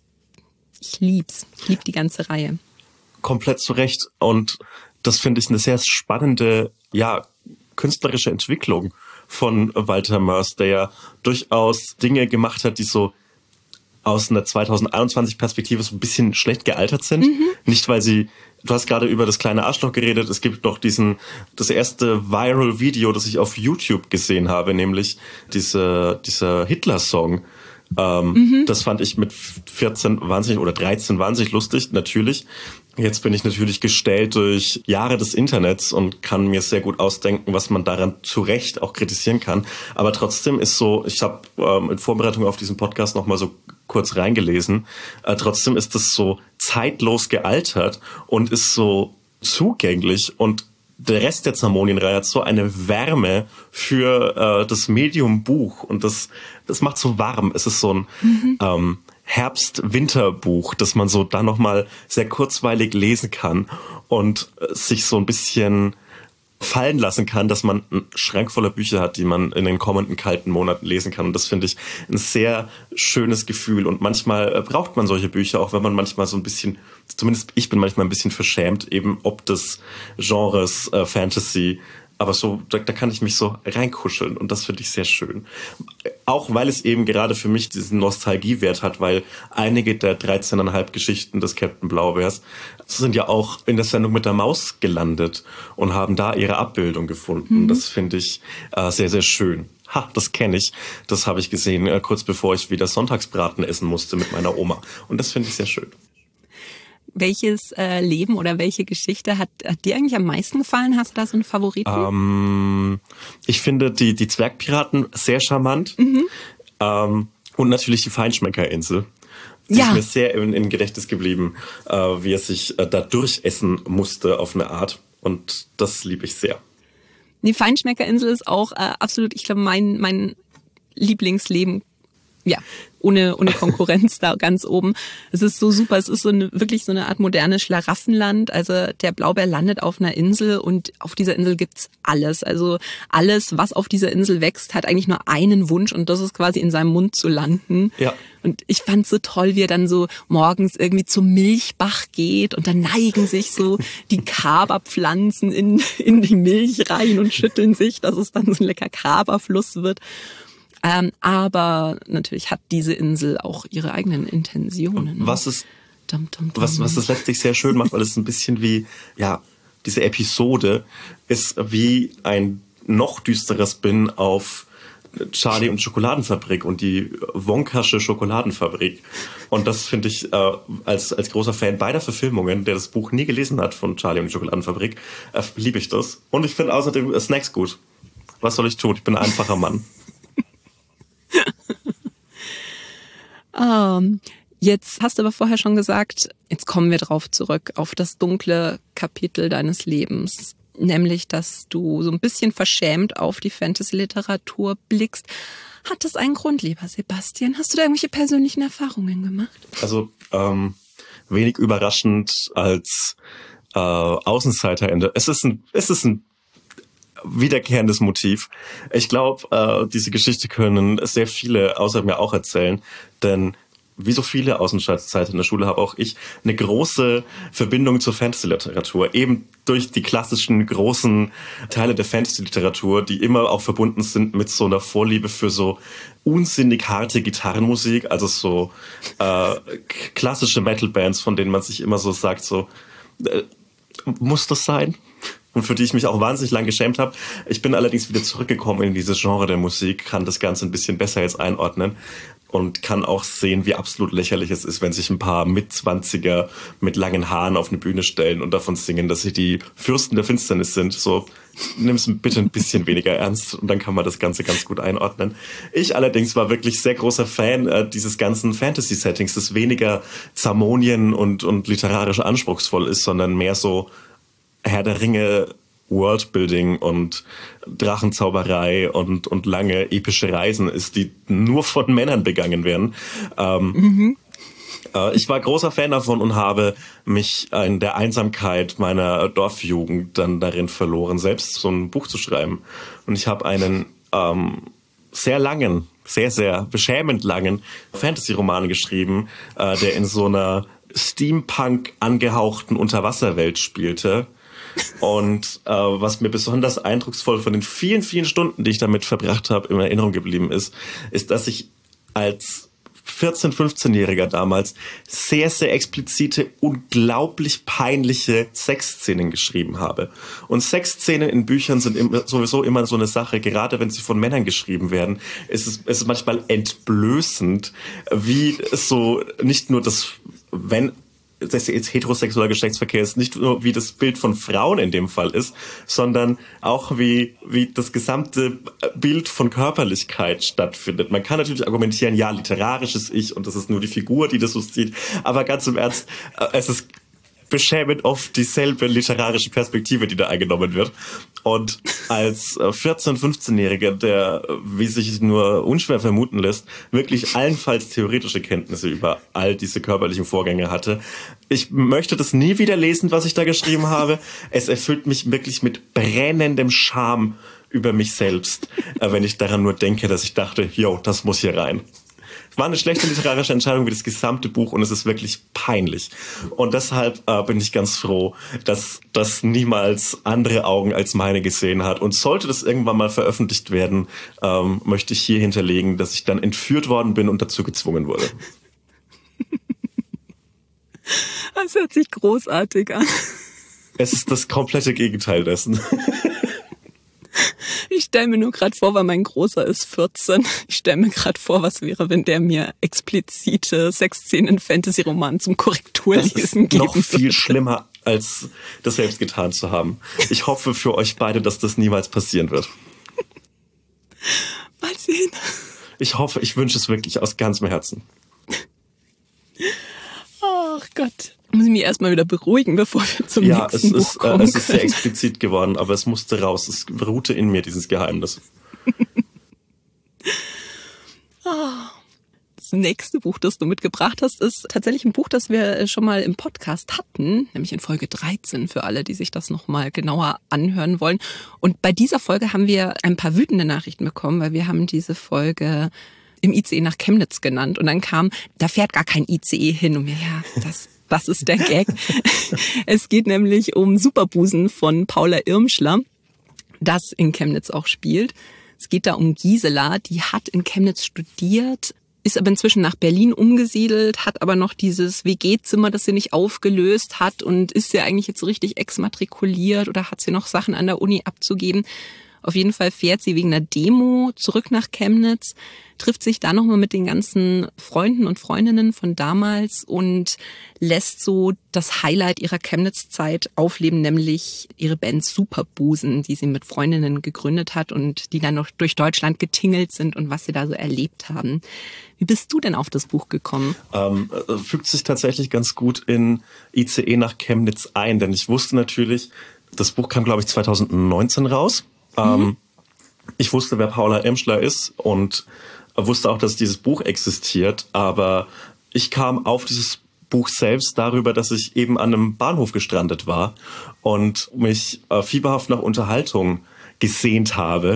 ich lieb's. Ich lieb die ganze Reihe. Komplett zu Recht. Und das finde ich eine sehr spannende, ja, künstlerische Entwicklung von Walter Mörs, der ja durchaus Dinge gemacht hat, die so aus einer zweitausendeinundzwanzig-Perspektive so ein bisschen schlecht gealtert sind. Mhm. Nicht, weil sie, du hast gerade über das kleine Arschloch geredet, es gibt noch diesen, das erste Viral-Video, das ich auf YouTube gesehen habe, nämlich diese, dieser Hitler-Song. Ähm, mhm. Das fand ich mit vierzehn wahnsinnig oder dreizehn wahnsinnig lustig, natürlich. Jetzt bin ich natürlich gestellt durch Jahre des Internets und kann mir sehr gut ausdenken, was man daran zu Recht auch kritisieren kann. Aber trotzdem ist so, ich habe ähm, in Vorbereitung auf diesen Podcast nochmal so kurz reingelesen, äh, trotzdem ist das so zeitlos gealtert und ist so zugänglich und der Rest der Zamolien-Reihe hat so eine Wärme für äh, das Medium Buch und das das macht so warm. Es ist so ein mhm. ähm, Herbst-Winter-Buch, das man so dann nochmal sehr kurzweilig lesen kann und äh, sich so ein bisschen fallen lassen kann, dass man einen Schrank voller Bücher hat, die man in den kommenden kalten Monaten lesen kann. Und das finde ich ein sehr schönes Gefühl. Und manchmal äh, braucht man solche Bücher, auch wenn man manchmal so ein bisschen, zumindest ich bin manchmal ein bisschen verschämt, eben ob des Genres äh, Fantasy. Aber so, da, da kann ich mich so reinkuscheln und das finde ich sehr schön. Auch weil es eben gerade für mich diesen Nostalgiewert hat, weil einige der dreizehneinhalb Geschichten des Captain Blaubeers sind ja auch in der Sendung mit der Maus gelandet und haben da ihre Abbildung gefunden. Mhm. Das finde ich äh, sehr, sehr schön. Ha, das kenne ich. Das habe ich gesehen, äh, kurz bevor ich wieder Sonntagsbraten essen musste mit meiner Oma. Und das finde ich sehr schön. Welches äh, Leben oder welche Geschichte hat, hat dir eigentlich am meisten gefallen? Hast du da so einen Favoriten? Ähm, ich finde die, die Zwergpiraten sehr charmant. Mhm. Ähm, und natürlich die Feinschmeckerinsel. Die ja. ist mir sehr in, in Gedächtnis geblieben, äh, wie er sich äh, da durchessen musste auf eine Art. Und das liebe ich sehr. Die Feinschmeckerinsel ist auch äh, absolut, ich glaube, mein, mein Lieblingsleben. Ja, ohne, ohne Konkurrenz da ganz oben. Es ist so super. Es ist so eine, wirklich so eine Art modernes Schlaraffenland. Also der Blaubeer landet auf einer Insel und auf dieser Insel gibt's alles. Also alles, was auf dieser Insel wächst, hat eigentlich nur einen Wunsch und das ist quasi in seinem Mund zu landen. Ja. Und ich fand's so toll, wie er dann so morgens irgendwie zum Milchbach geht und dann neigen sich so die Kaberpflanzen in, in die Milch rein und schütteln sich, dass es dann so ein lecker Kaberfluss wird. Ähm, aber natürlich hat diese Insel auch ihre eigenen Intentionen. Ne? Was es, dum, dum, dum. was, was das letztlich sehr schön macht, weil es ein bisschen wie, ja, diese Episode ist wie ein noch düsterer Spin auf Charlie und Schokoladenfabrik und die Wonkasche Schokoladenfabrik. Und das finde ich äh, als als großer Fan beider Verfilmungen, der das Buch nie gelesen hat von Charlie und die Schokoladenfabrik, äh, liebe ich das. Und ich finde außerdem äh, Snacks gut. Was soll ich tun? Ich bin ein einfacher Mann. um, jetzt hast du aber vorher schon gesagt, jetzt kommen wir drauf zurück, auf das dunkle Kapitel deines Lebens. Nämlich, dass du so ein bisschen verschämt auf die Fantasy-Literatur blickst. Hat das einen Grund, lieber Sebastian? Hast du da irgendwelche persönlichen Erfahrungen gemacht? Also, ähm, wenig überraschend als äh, Außenseiterende. Es ist ein, es ist ein wiederkehrendes Motiv. Ich glaube, äh, diese Geschichte können sehr viele außer mir auch erzählen, denn wie so viele Außenseiter in der Schule, habe auch ich eine große Verbindung zur Fantasy-Literatur. Eben durch die klassischen großen Teile der Fantasy-Literatur, die immer auch verbunden sind mit so einer Vorliebe für so unsinnig harte Gitarrenmusik, also so äh, klassische Metal-Bands, von denen man sich immer so sagt, so äh, muss das sein? Und für die ich mich auch wahnsinnig lang geschämt habe. Ich bin allerdings wieder zurückgekommen in dieses Genre der Musik, kann das Ganze ein bisschen besser jetzt einordnen und kann auch sehen, wie absolut lächerlich es ist, wenn sich ein paar Mitzwanziger mit langen Haaren auf eine Bühne stellen und davon singen, dass sie die Fürsten der Finsternis sind. So, nimm es bitte ein bisschen weniger ernst und dann kann man das Ganze ganz gut einordnen. Ich allerdings war wirklich sehr großer Fan äh, dieses ganzen Fantasy-Settings, das weniger Zamonien und, und literarisch anspruchsvoll ist, sondern mehr so Herr der Ringe, Worldbuilding und Drachenzauberei und, und lange epische Reisen ist, die nur von Männern begangen werden. Ähm, mhm. äh, ich war großer Fan davon und habe mich in der Einsamkeit meiner Dorfjugend dann darin verloren, selbst so ein Buch zu schreiben. Und ich habe einen ähm, sehr langen, sehr, sehr beschämend langen Fantasy-Roman geschrieben, äh, der in so einer Steampunk angehauchten Unterwasserwelt spielte. Und äh, was mir besonders eindrucksvoll von den vielen, vielen Stunden, die ich damit verbracht habe, in Erinnerung geblieben ist, ist, dass ich als vierzehn-, fünfzehnjähriger damals sehr, sehr explizite, unglaublich peinliche Sexszenen geschrieben habe. Und Sexszenen in Büchern sind immer, sowieso immer so eine Sache, gerade wenn sie von Männern geschrieben werden, ist es, ist es manchmal entblößend, wie es so nicht nur das, wenn dass jetzt heterosexueller Geschlechtsverkehr ist, nicht nur wie das Bild von Frauen in dem Fall ist, sondern auch wie, wie das gesamte Bild von Körperlichkeit stattfindet. Man kann natürlich argumentieren, ja, literarisches Ich und das ist nur die Figur, die das so sieht, aber ganz im Ernst, es ist beschämend oft dieselbe literarische Perspektive, die da eingenommen wird. Und als vierzehn-, fünfzehnjähriger, der, wie sich nur unschwer vermuten lässt, wirklich allenfalls theoretische Kenntnisse über all diese körperlichen Vorgänge hatte. Ich möchte das nie wieder lesen, was ich da geschrieben habe. Es erfüllt mich wirklich mit brennendem Scham über mich selbst, wenn ich daran nur denke, dass ich dachte, jo, das muss hier rein. War eine schlechte literarische Entscheidung wie das gesamte Buch und es ist wirklich peinlich. Und deshalb äh, bin ich ganz froh, dass das niemals andere Augen als meine gesehen hat. Und sollte das irgendwann mal veröffentlicht werden, ähm, möchte ich hier hinterlegen, dass ich dann entführt worden bin und dazu gezwungen wurde. Das hört sich großartig an. Es ist das komplette Gegenteil dessen. Ich stelle mir nur gerade vor, weil mein Großer ist vierzehn. Ich stelle mir gerade vor, was wäre, wenn der mir explizite Sexszenen in Fantasy-Romanen zum Korrekturlesen geben würde. Noch viel würde. schlimmer, als das selbst getan zu haben. Ich hoffe für euch beide, dass das niemals passieren wird. Mal sehen. Ich hoffe, ich wünsche es wirklich aus ganzem Herzen. Ach Gott. Muss ich mich erstmal wieder beruhigen, bevor wir zum ja, nächsten Buch ist, kommen. Ja, es ist sehr explizit geworden, aber es musste raus. Es ruhte in mir, dieses Geheimnis. Das nächste Buch, das du mitgebracht hast, ist tatsächlich ein Buch, das wir schon mal im Podcast hatten, nämlich in Folge dreizehn, für alle, die sich das nochmal genauer anhören wollen. Und bei dieser Folge haben wir ein paar wütende Nachrichten bekommen, weil wir haben diese Folge im I C E nach Chemnitz genannt. Und dann kam, da fährt gar kein I C E hin. Und wir, ja, das... Was ist der Gag? Es geht nämlich um Superbusen von Paula Irmschler, das in Chemnitz auch spielt. Es geht da um Gisela, die hat in Chemnitz studiert, ist aber inzwischen nach Berlin umgesiedelt, hat aber noch dieses W G-Zimmer, das sie nicht aufgelöst hat und ist sie eigentlich jetzt so richtig exmatrikuliert oder hat sie noch Sachen an der Uni abzugeben. Auf jeden Fall fährt sie wegen einer Demo zurück nach Chemnitz, trifft sich da nochmal mit den ganzen Freunden und Freundinnen von damals und lässt so das Highlight ihrer Chemnitz-Zeit aufleben, nämlich ihre Band Superbusen, die sie mit Freundinnen gegründet hat und die dann noch durch Deutschland getingelt sind und was sie da so erlebt haben. Wie bist du denn auf das Buch gekommen? Ähm, fügt sich tatsächlich ganz gut in I C E nach Chemnitz ein, denn ich wusste natürlich, das Buch kam, glaube ich, zwanzig neunzehn raus. Mhm. Ich wusste, wer Paula Irmschler ist und wusste auch, dass dieses Buch existiert, aber ich kam auf dieses Buch selbst darüber, dass ich eben an einem Bahnhof gestrandet war und mich äh, fieberhaft nach Unterhaltung gesehnt habe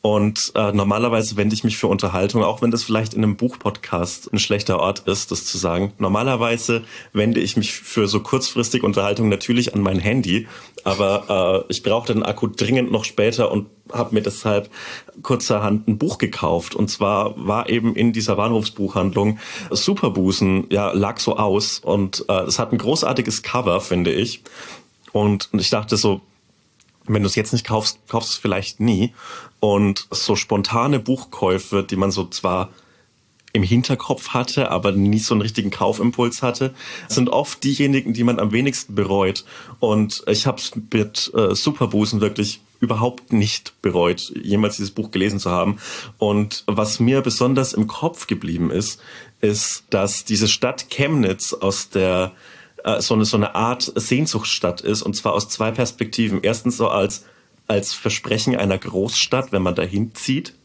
Und äh, normalerweise wende ich mich für Unterhaltung, auch wenn das vielleicht in einem Buchpodcast ein schlechter Ort ist, das zu sagen. Normalerweise wende ich mich für so kurzfristige Unterhaltung natürlich an mein Handy, aber äh, ich brauchte den Akku dringend noch später und habe mir deshalb kurzerhand ein Buch gekauft. Und zwar war eben in dieser Bahnhofsbuchhandlung Superbusen, ja, lag so aus. Und äh, es hat ein großartiges Cover, finde ich. Und, und ich dachte so, wenn du es jetzt nicht kaufst, kaufst du es vielleicht nie. Und so spontane Buchkäufe, die man so zwar im Hinterkopf hatte, aber nie so einen richtigen Kaufimpuls hatte, sind oft diejenigen, die man am wenigsten bereut. Und ich habe es mit äh, Superbusen wirklich überhaupt nicht bereut, jemals dieses Buch gelesen zu haben. Und was mir besonders im Kopf geblieben ist, ist, dass diese Stadt Chemnitz aus der so eine, so eine Art Sehnsuchtsstadt ist, und zwar aus zwei Perspektiven. Erstens so als, als Versprechen einer Großstadt, wenn man dahin zieht,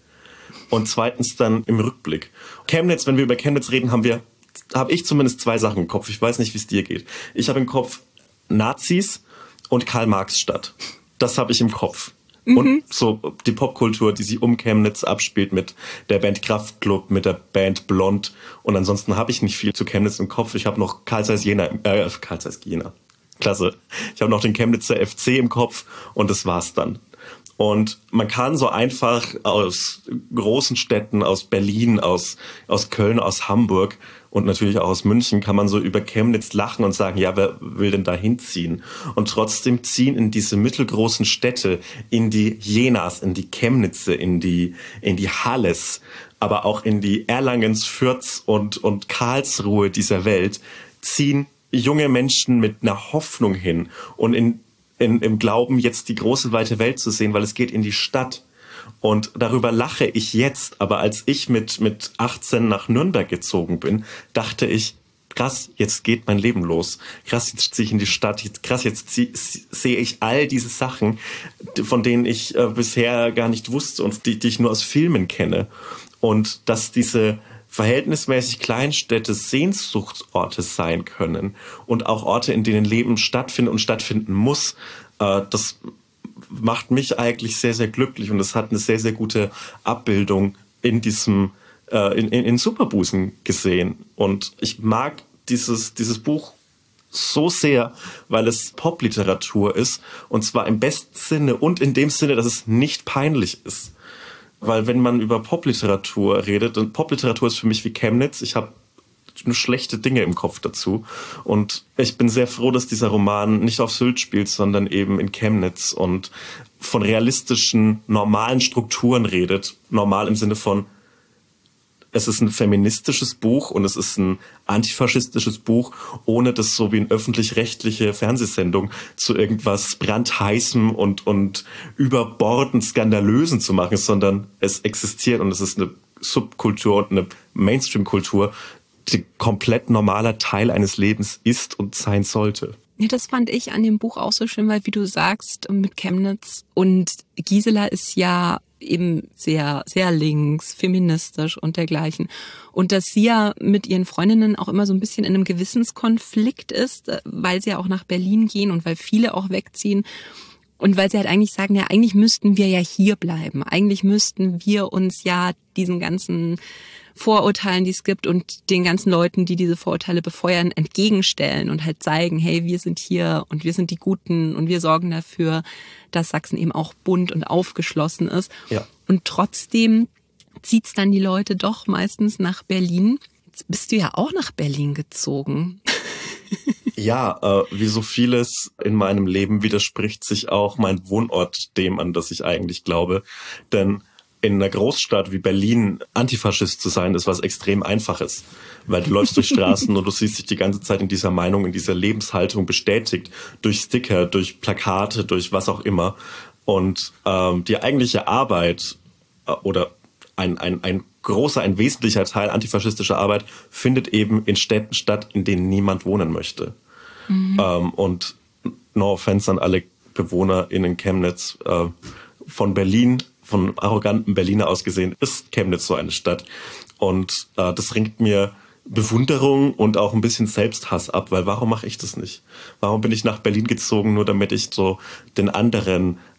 und zweitens dann im Rückblick. Chemnitz, wenn wir über Chemnitz reden, haben wir, habe ich zumindest zwei Sachen im Kopf. Ich weiß nicht, wie es dir geht. Ich habe im Kopf Nazis und Karl-Marx-Stadt. Das habe ich im Kopf. Mhm. Und so die Popkultur, die sich um Chemnitz abspielt mit der Band Kraftklub, mit der Band Blond. Und ansonsten habe ich nicht viel zu Chemnitz im Kopf. Ich habe noch Carl Zeiss Jena, äh, Carl Zeiss Jena. Klasse. Ich habe noch den Chemnitzer F C im Kopf und das war's dann. Und man kann so einfach aus großen Städten, aus Berlin, aus, aus Köln, aus Hamburg und natürlich auch aus München, kann man so über Chemnitz lachen und sagen, ja, wer will denn da hinziehen? Und trotzdem ziehen in diese mittelgroßen Städte, in die Jenas, in die Chemnitze, in die, in die Halles, aber auch in die Erlangens, Fürth und, und Karlsruhe dieser Welt, ziehen junge Menschen mit einer Hoffnung hin und in In, im Glauben, jetzt die große, weite Welt zu sehen, weil es geht in die Stadt. Und darüber lache ich jetzt. Aber als ich mit, mit achtzehn nach Nürnberg gezogen bin, dachte ich, krass, jetzt geht mein Leben los. Krass, jetzt ziehe ich in die Stadt. Jetzt, krass, jetzt zieh, sehe ich all diese Sachen, von denen ich äh, bisher gar nicht wusste und die, die ich nur aus Filmen kenne. Und dass diese verhältnismäßig Kleinstädte Sehnsuchtsorte sein können und auch Orte, in denen Leben stattfindet und stattfinden muss, äh, das macht mich eigentlich sehr, sehr glücklich und es hat eine sehr, sehr gute Abbildung in diesem, äh, in, in, in Superbusen gesehen. Und ich mag dieses, dieses Buch so sehr, weil es Popliteratur ist und zwar im besten Sinne und in dem Sinne, dass es nicht peinlich ist. Weil wenn man über Popliteratur redet, und Popliteratur ist für mich wie Chemnitz, ich habe nur schlechte Dinge im Kopf dazu. Und ich bin sehr froh, dass dieser Roman nicht auf Sylt spielt, sondern eben in Chemnitz und von realistischen, normalen Strukturen redet. Normal im Sinne von, es ist ein feministisches Buch und es ist ein antifaschistisches Buch, ohne das so wie eine öffentlich-rechtliche Fernsehsendung zu irgendwas brandheißem und, und überbordend Skandalösen zu machen, sondern es existiert und es ist eine Subkultur und eine Mainstream-Kultur, die komplett normaler Teil eines Lebens ist und sein sollte. Ja, das fand ich an dem Buch auch so schön, weil wie du sagst, mit Chemnitz und Gisela ist ja eben sehr, sehr links, feministisch und dergleichen. Und dass sie ja mit ihren Freundinnen auch immer so ein bisschen in einem Gewissenskonflikt ist, weil sie ja auch nach Berlin gehen und weil viele auch wegziehen. Und weil sie halt eigentlich sagen, ja, eigentlich müssten wir ja hier bleiben. Eigentlich müssten wir uns ja diesen ganzen Vorurteilen, die es gibt und den ganzen Leuten, die diese Vorurteile befeuern, entgegenstellen und halt zeigen, hey, wir sind hier und wir sind die Guten und wir sorgen dafür, dass Sachsen eben auch bunt und aufgeschlossen ist. Ja. Und trotzdem zieht's dann die Leute doch meistens nach Berlin. Jetzt bist du ja auch nach Berlin gezogen. Ja, äh, wie so vieles in meinem Leben widerspricht sich auch mein Wohnort dem, an das ich eigentlich glaube. Denn in einer Großstadt wie Berlin Antifaschist zu sein, ist was extrem Einfaches. Weil du läufst durch Straßen und du siehst dich die ganze Zeit in dieser Meinung, in dieser Lebenshaltung bestätigt. Durch Sticker, durch Plakate, durch was auch immer. Und ähm, die eigentliche Arbeit äh, oder ein, ein, ein großer, ein wesentlicher Teil antifaschistischer Arbeit findet eben in Städten statt, in denen niemand wohnen möchte. Mhm. Ähm, und no offense an alle Bewohner in Chemnitz, äh, von Berlin, von arroganten Berliner aus gesehen, ist Chemnitz so eine Stadt. Und äh, das ringt mir Bewunderung und auch ein bisschen Selbsthass ab, weil warum mache ich das nicht? Warum bin ich nach Berlin gezogen, nur damit ich so den anderen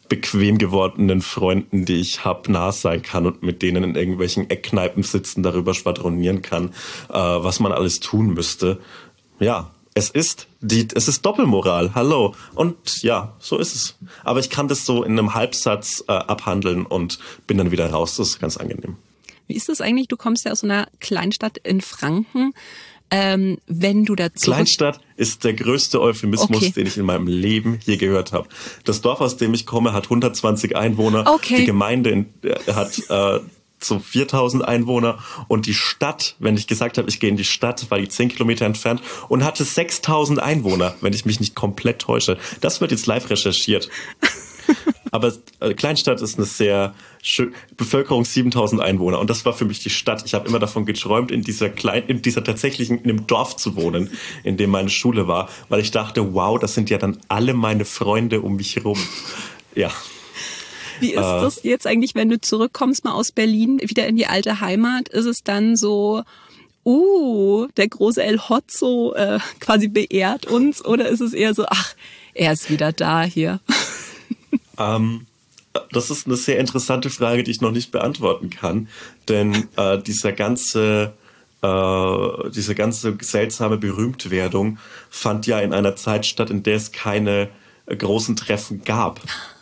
bequem gewordenen Freunden, die ich habe, nah sein kann und mit denen in irgendwelchen Eckkneipen sitzen, darüber schwadronieren kann, äh, was man alles tun müsste. Ja, es ist die, es ist Doppelmoral. Hallo. Und ja, so ist es. Aber ich kann das so in einem Halbsatz äh, abhandeln und bin dann wieder raus. Das ist ganz angenehm. Wie ist das eigentlich? Du kommst ja aus einer Kleinstadt in Franken. Ähm, wenn du dazu Kleinstadt ist der größte Euphemismus, okay. den ich in meinem Leben je gehört habe. Das Dorf, aus dem ich komme, hat hundertzwanzig Einwohner. Okay. Die Gemeinde in, äh, hat äh, so viertausend Einwohner. Und die Stadt, wenn ich gesagt habe, ich gehe in die Stadt, war die zehn Kilometer entfernt und hatte sechstausend Einwohner, wenn ich mich nicht komplett täusche. Das wird jetzt live recherchiert. Aber äh, Kleinstadt ist eine sehr schön, Bevölkerung siebentausend Einwohner und das war für mich die Stadt. Ich habe immer davon geträumt, in dieser kleinen, in dieser tatsächlichen, in einem Dorf zu wohnen, in dem meine Schule war, weil ich dachte, wow, das sind ja dann alle meine Freunde um mich herum. Ja. Wie ist äh, das jetzt eigentlich, wenn du zurückkommst mal aus Berlin, wieder in die alte Heimat? Ist es dann so, uh, der große El Hotzo äh, quasi beehrt uns oder ist es eher so, ach, er ist wieder da hier? Ähm, das ist eine sehr interessante Frage, die ich noch nicht beantworten kann, denn äh, dieser ganze, äh, diese ganze seltsame Berühmtwerdung fand ja in einer Zeit statt, in der es keine äh, großen Treffen gab.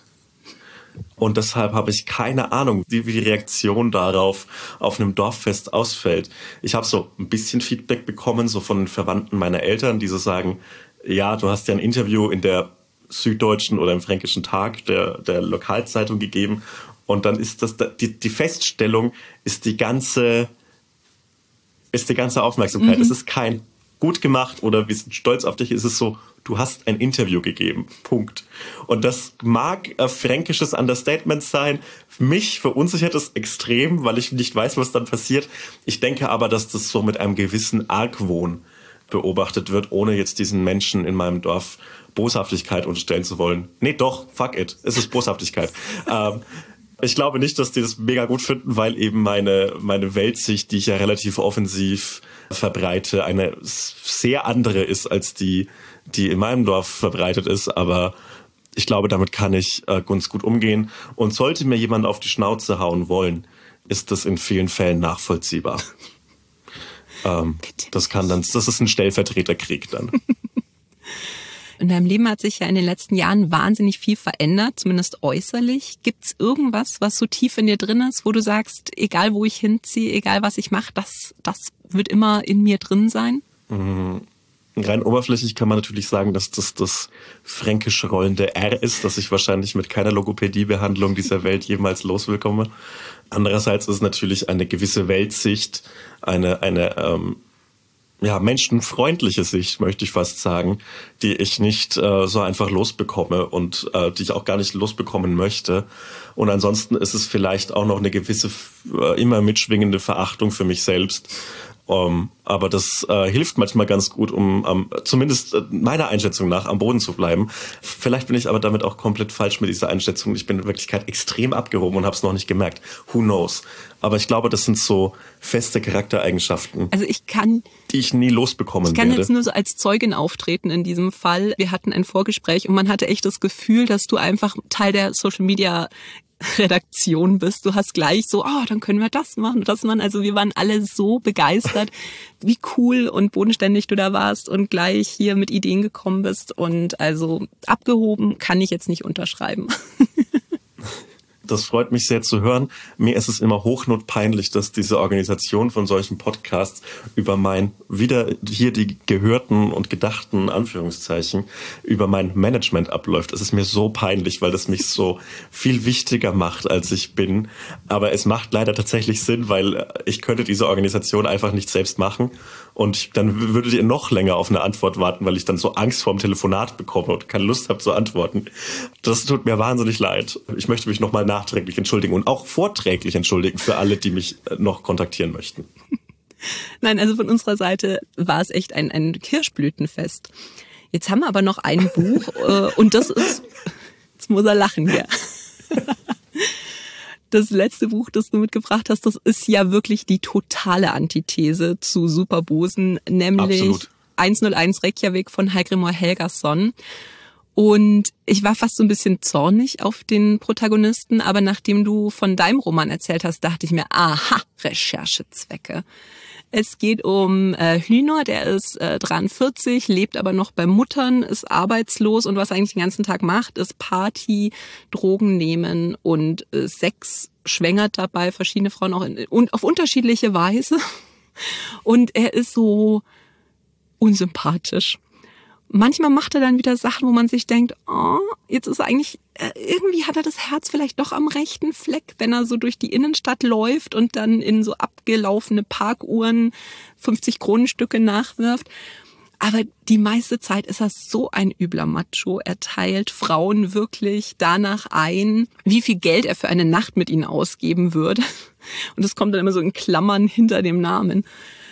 Und deshalb habe ich keine Ahnung, wie, wie die Reaktion darauf auf einem Dorffest ausfällt. Ich habe so ein bisschen Feedback bekommen, so von den Verwandten meiner Eltern, die so sagen, ja, du hast ja ein Interview in der Süddeutschen oder im Fränkischen Tag der, der Lokalzeitung gegeben und dann ist das die, die Feststellung ist die ganze ist die ganze Aufmerksamkeit. Mhm. Es ist kein gut gemacht oder wir sind stolz auf dich. Es ist so, du hast ein Interview gegeben. Punkt. Und das mag ein fränkisches Understatement sein. Mich verunsichert es extrem, weil ich nicht weiß, was dann passiert. Ich denke aber, dass das so mit einem gewissen Argwohn beobachtet wird, ohne jetzt diesen Menschen in meinem Dorf Boshaftigkeit unterstellen zu wollen. Nee, doch, fuck it. Es ist Boshaftigkeit. ähm, ich glaube nicht, dass die das mega gut finden, weil eben meine, meine Weltsicht, die ich ja relativ offensiv verbreite, eine sehr andere ist als die, die in meinem Dorf verbreitet ist. Aber ich glaube, damit kann ich äh, ganz gut umgehen. Und sollte mir jemand auf die Schnauze hauen wollen, ist das in vielen Fällen nachvollziehbar. ähm, das kann dann, das ist ein Stellvertreterkrieg dann. In deinem Leben hat sich ja in den letzten Jahren wahnsinnig viel verändert, zumindest äußerlich. Gibt's irgendwas, was so tief in dir drin ist, wo du sagst, egal wo ich hinziehe, egal was ich mache, das, das wird immer in mir drin sein? Mhm. Rein oberflächlich kann man natürlich sagen, dass das das fränkisch rollende R ist, das ich wahrscheinlich mit keiner Logopädiebehandlung dieser Welt jemals losbekomme. Andererseits ist es natürlich eine gewisse Weltsicht, eine, eine, ähm, ja, menschenfreundliche Sicht, möchte ich fast sagen, die ich nicht äh, so einfach losbekomme und äh, die ich auch gar nicht losbekommen möchte. Und ansonsten ist es vielleicht auch noch eine gewisse, äh, immer mitschwingende Verachtung für mich selbst. Um, aber das äh, hilft manchmal ganz gut, um um, zumindest äh, meiner Einschätzung nach am Boden zu bleiben. Vielleicht bin ich aber damit auch komplett falsch mit dieser Einschätzung. Ich bin in Wirklichkeit extrem abgehoben und habe es noch nicht gemerkt. Who knows? Aber ich glaube, das sind so feste Charaktereigenschaften, also ich kann, die ich nie losbekommen werde. Ich kann werde. jetzt nur so als Zeugin auftreten in diesem Fall. Wir hatten ein Vorgespräch und man hatte echt das Gefühl, dass du einfach Teil der Social Media Redaktion bist. Du hast gleich so, oh, dann können wir das machen und das machen. Also wir waren alle so begeistert, wie cool und bodenständig du da warst und gleich hier mit Ideen gekommen bist. Und also abgehoben kann ich jetzt nicht unterschreiben. Das freut mich sehr zu hören. Mir ist es immer hochnotpeinlich, dass diese Organisation von solchen Podcasts über mein, wieder hier die gehörten und gedachten Anführungszeichen, über mein Management abläuft. Es ist mir so peinlich, weil das mich so viel wichtiger macht, als ich bin. Aber es macht leider tatsächlich Sinn, weil ich könnte diese Organisation einfach nicht selbst machen. Und dann würdet ihr noch länger auf eine Antwort warten, weil ich dann so Angst vor dem Telefonat bekomme und keine Lust habe zu antworten. Das tut mir wahnsinnig leid. Ich möchte mich nochmal nachträglich entschuldigen und auch vorträglich entschuldigen für alle, die mich noch kontaktieren möchten. Nein, also von unserer Seite war es echt ein, ein Kirschblütenfest. Jetzt haben wir aber noch ein Buch äh, und das ist, jetzt muss er lachen hier. Das letzte Buch, das du mitgebracht hast, das ist ja wirklich die totale Antithese zu Superbusen, nämlich Absolut. hunderteins Reykjavik von Hallgrímur Helgason. Und ich war fast so ein bisschen zornig auf den Protagonisten, aber nachdem du von deinem Roman erzählt hast, dachte ich mir, aha, Recherchezwecke. Es geht um äh, Hlynur, der ist äh, dreiundvierzig, lebt aber noch bei Muttern, ist arbeitslos und was er eigentlich den ganzen Tag macht, ist Party, Drogen nehmen und äh, Sex, schwängert dabei verschiedene Frauen auch in, und auf unterschiedliche Weise. Und er ist so unsympathisch. Manchmal macht er dann wieder Sachen, wo man sich denkt, oh, jetzt ist er eigentlich, irgendwie hat er das Herz vielleicht doch am rechten Fleck, wenn er so durch die Innenstadt läuft und dann in so abgelaufene Parkuhren fünfzig Kronenstücke nachwirft. Aber die meiste Zeit ist er so ein übler Macho. Er teilt Frauen wirklich danach ein, wie viel Geld er für eine Nacht mit ihnen ausgeben würde. Und das kommt dann immer so in Klammern hinter dem Namen.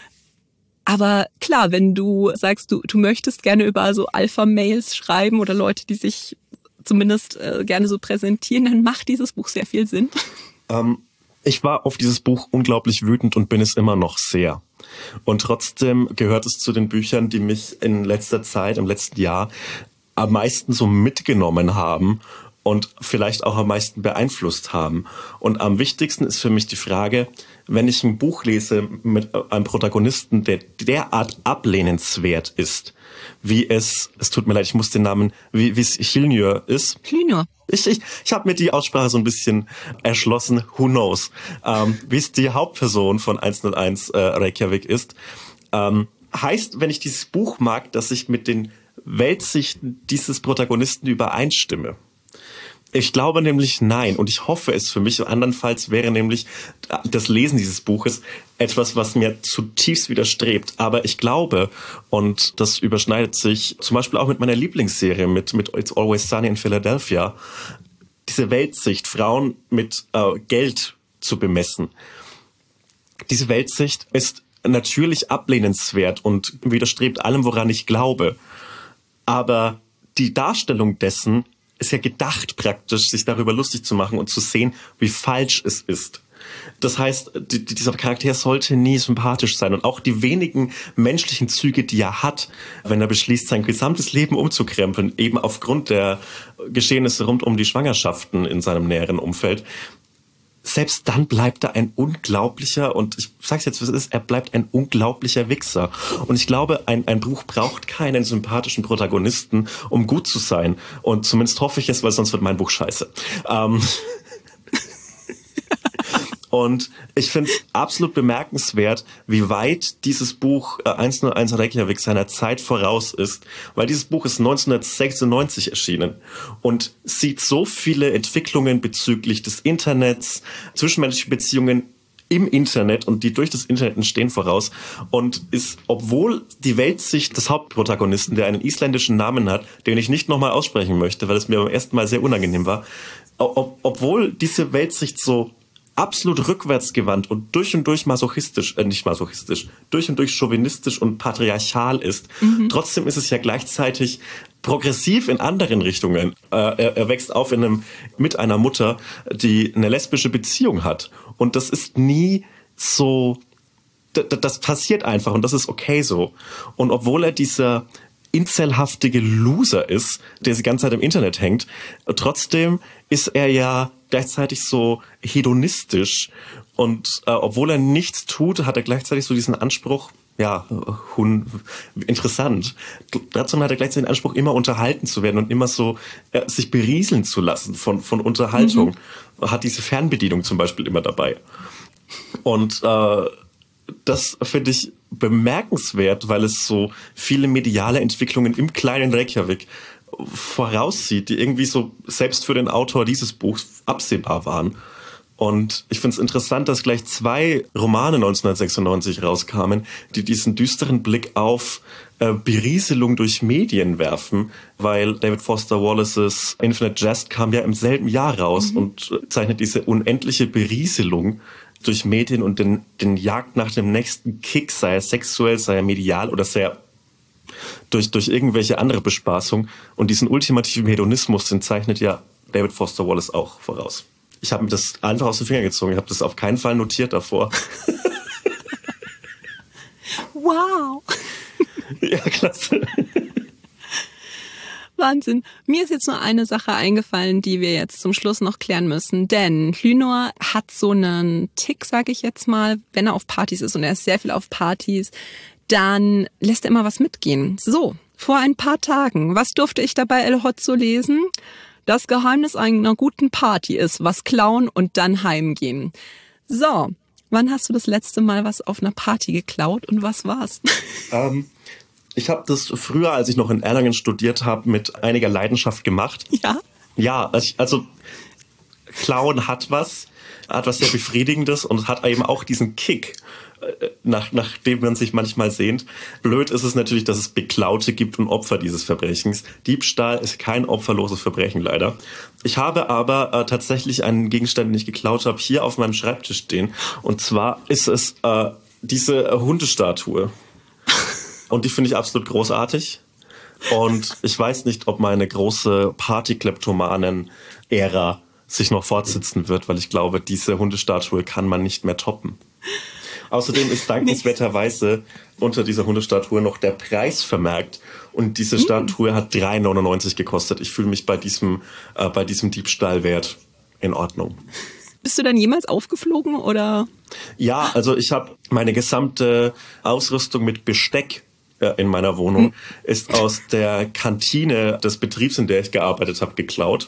Aber klar, wenn du sagst, du, du möchtest gerne über so Alpha-Mails schreiben oder Leute, die sich zumindest äh, gerne so präsentieren, dann macht dieses Buch sehr viel Sinn. Ähm, ich war auf dieses Buch unglaublich wütend und bin es immer noch sehr. Und trotzdem gehört es zu den Büchern, die mich in letzter Zeit, im letzten Jahr, am meisten so mitgenommen haben und vielleicht auch am meisten beeinflusst haben. Und am wichtigsten ist für mich die Frage, wenn ich ein Buch lese mit einem Protagonisten, der derart ablehnenswert ist, wie es, es tut mir leid, ich muss den Namen, wie, wie es Hlynur ist. Hlynur. Ich, ich, ich habe mir die Aussprache so ein bisschen erschlossen, who knows, ähm, wie es die Hauptperson von hunderteins äh, Reykjavik ist. Ähm, heißt, wenn ich dieses Buch mag, dass ich mit den Weltsichten dieses Protagonisten übereinstimme. Ich glaube nämlich nein und ich hoffe es für mich. Andernfalls wäre nämlich das Lesen dieses Buches etwas, was mir zutiefst widerstrebt. Aber ich glaube, und das überschneidet sich zum Beispiel auch mit meiner Lieblingsserie, mit, mit It's Always Sunny in Philadelphia, diese Weltsicht, Frauen mit äh, Geld zu bemessen. Diese Weltsicht ist natürlich ablehnenswert und widerstrebt allem, woran ich glaube. Aber die Darstellung dessen ist ja gedacht praktisch, sich darüber lustig zu machen und zu sehen, wie falsch es ist. Das heißt, die, dieser Charakter sollte nie sympathisch sein. Und auch die wenigen menschlichen Züge, die er hat, wenn er beschließt, sein gesamtes Leben umzukrempeln, eben aufgrund der Geschehnisse rund um die Schwangerschaften in seinem näheren Umfeld, selbst dann bleibt er ein unglaublicher, und ich sag's jetzt, was es ist, er bleibt ein unglaublicher Wichser. Und ich glaube, ein, ein Buch braucht keinen sympathischen Protagonisten, um gut zu sein. Und zumindest hoffe ich es, weil sonst wird mein Buch scheiße. Ähm Und ich finde es absolut bemerkenswert, wie weit dieses Buch äh, hunderteins Reykjavik seiner Zeit voraus ist, weil dieses Buch ist neunzehnhundertsechsundneunzig erschienen und sieht so viele Entwicklungen bezüglich des Internets, zwischenmenschliche Beziehungen im Internet und die durch das Internet entstehen voraus und ist, obwohl die Weltsicht des Hauptprotagonisten, der einen isländischen Namen hat, den ich nicht nochmal aussprechen möchte, weil es mir beim ersten Mal sehr unangenehm war, ob, obwohl diese Weltsicht so absolut rückwärtsgewandt und durch und durch masochistisch, äh, nicht masochistisch, durch und durch chauvinistisch und patriarchal ist. Mhm. Trotzdem ist es ja gleichzeitig progressiv in anderen Richtungen. Äh, er, er wächst auf in einem, mit einer Mutter, die eine lesbische Beziehung hat. Und das ist nie so, d- d- das passiert einfach und das ist okay so. Und obwohl er dieser inzelhaftige Loser ist, der die ganze Zeit im Internet hängt, trotzdem ist er ja gleichzeitig so hedonistisch und äh, obwohl er nichts tut, hat er gleichzeitig so diesen Anspruch, ja, hun, interessant. Dazu hat er gleichzeitig den Anspruch, immer unterhalten zu werden und immer so äh, sich berieseln zu lassen von, von Unterhaltung. Mhm. Hat diese Fernbedienung zum Beispiel immer dabei. Und äh, das finde ich bemerkenswert, weil es so viele mediale Entwicklungen im kleinen Reykjavik voraussieht, die irgendwie so selbst für den Autor dieses Buchs absehbar waren. Und ich finde es interessant, dass gleich zwei Romane neunzehnhundertsechsundneunzig rauskamen, die diesen düsteren Blick auf äh, Berieselung durch Medien werfen, weil David Foster Wallaces Infinite Jest kam ja im selben Jahr raus mhm. und zeichnet diese unendliche Berieselung durch Medien und den, den Jagd nach dem nächsten Kick, sei er sexuell, sei er medial oder sei er durch, durch irgendwelche andere Bespaßung. Und diesen ultimativen Hedonismus, den zeichnet ja David Foster Wallace auch voraus. Ich habe mir das einfach aus den Fingern gezogen. Ich habe das auf keinen Fall notiert davor. Wow. Ja, klasse. Wahnsinn. Mir ist jetzt nur eine Sache eingefallen, die wir jetzt zum Schluss noch klären müssen. Denn Hlynur hat so einen Tick, sage ich jetzt mal, wenn er auf Partys ist und er ist sehr viel auf Partys, dann lässt er immer was mitgehen. So, vor ein paar Tagen, was durfte ich dabei El Hotzo lesen? Das Geheimnis einer guten Party ist, was klauen und dann heimgehen. So, wann hast du das letzte Mal was auf einer Party geklaut und was war's? Ähm, ich habe das früher, als ich noch in Erlangen studiert habe, mit einiger Leidenschaft gemacht. Ja? Ja, also Klauen hat was, hat was sehr Befriedigendes und hat eben auch diesen Kick, nach, nach dem man sich manchmal sehnt. Blöd ist es natürlich, dass es Beklaute gibt und Opfer dieses Verbrechens. Diebstahl ist kein opferloses Verbrechen, leider. Ich habe aber äh, tatsächlich einen Gegenstand, den ich geklaut habe, hier auf meinem Schreibtisch stehen. Und zwar ist es äh, diese äh, Hundestatue. Und die finde ich absolut großartig. Und ich weiß nicht, ob meine große Party-Kleptomanen-Ära sich noch fortsetzen wird, weil ich glaube, diese Hundestatue kann man nicht mehr toppen. Außerdem ist dankenswerterweise unter dieser Hundestatue noch der Preis vermerkt und diese Statue hat drei neunundneunzig gekostet. Ich fühle mich bei diesem, äh, bei diesem Diebstahlwert in Ordnung. Bist du dann jemals aufgeflogen oder? Ja, also ich habe meine gesamte Ausrüstung mit Besteck äh, in meiner Wohnung hm. ist aus der Kantine des Betriebs, in der ich gearbeitet habe, geklaut.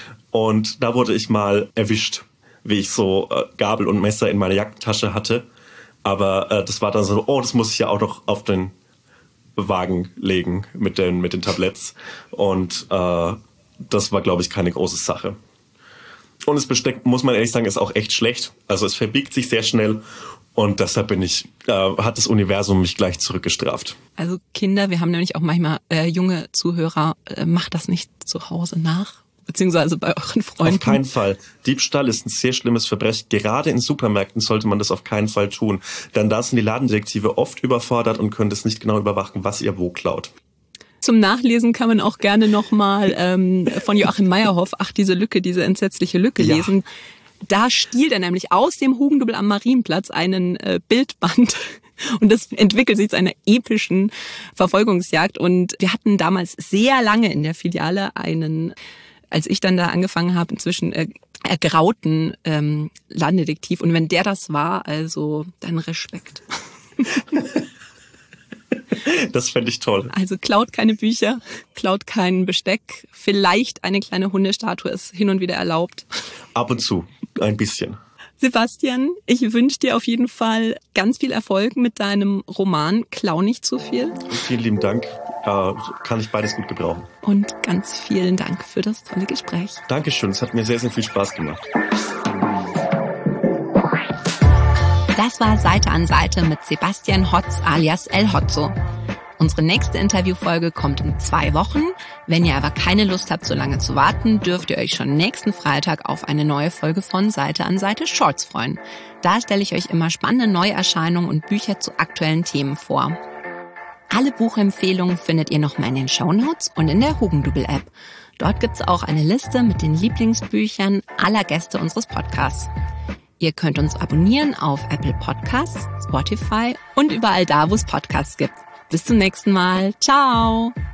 Und da wurde ich mal erwischt, wie ich so äh, Gabel und Messer in meiner Jackentasche hatte. Aber äh, das war dann so, oh, das muss ich ja auch noch auf den Wagen legen mit den, mit den Tabletts. Und äh, das war, glaube ich, keine große Sache. Und das Besteck, muss man ehrlich sagen, ist auch echt schlecht. Also es verbiegt sich sehr schnell. Und deshalb bin ich, äh, hat das Universum mich gleich zurückgestraft. Also Kinder, wir haben nämlich auch manchmal äh, junge Zuhörer, äh, macht das nicht zu Hause nach. Beziehungsweise bei euren Freunden. Auf keinen Fall. Diebstahl ist ein sehr schlimmes Verbrechen. Gerade in Supermärkten sollte man das auf keinen Fall tun. Denn da sind die Ladendetektive oft überfordert und können das nicht genau überwachen, was ihr wo klaut. Zum Nachlesen kann man auch gerne nochmal ähm, von Joachim Meyerhoff, ach, diese Lücke, diese entsetzliche Lücke ja. lesen. Da stiehlt er nämlich aus dem Hugendubel am Marienplatz einen äh, Bildband. Und das entwickelt sich zu einer epischen Verfolgungsjagd. Und wir hatten damals sehr lange in der Filiale einen, als ich dann da angefangen habe, inzwischen äh, ergrauten ähm, Ladendetektiv. Und wenn der das war, also dann Respekt. Das fände ich toll. Also klaut keine Bücher, klaut kein Besteck. Vielleicht eine kleine Hundestatue ist hin und wieder erlaubt. Ab und zu, ein bisschen. Sebastian, ich wünsche dir auf jeden Fall ganz viel Erfolg mit deinem Roman Klau nicht zu viel. Vielen lieben Dank. Äh, kann ich beides gut gebrauchen. Und ganz vielen Dank für das tolle Gespräch. Dankeschön, es hat mir sehr, sehr viel Spaß gemacht. Das war Seite an Seite mit Sebastian Hotz alias El Hotzo. Unsere nächste Interviewfolge kommt in zwei Wochen. Wenn ihr aber keine Lust habt, so lange zu warten, dürft ihr euch schon nächsten Freitag auf eine neue Folge von Seite an Seite Shorts freuen. Da stelle ich euch immer spannende Neuerscheinungen und Bücher zu aktuellen Themen vor. Alle Buchempfehlungen findet ihr nochmal in den Shownotes und in der Hugendubel-App. Dort gibt's auch eine Liste mit den Lieblingsbüchern aller Gäste unseres Podcasts. Ihr könnt uns abonnieren auf Apple Podcasts, Spotify und überall da, wo es Podcasts gibt. Bis zum nächsten Mal. Ciao!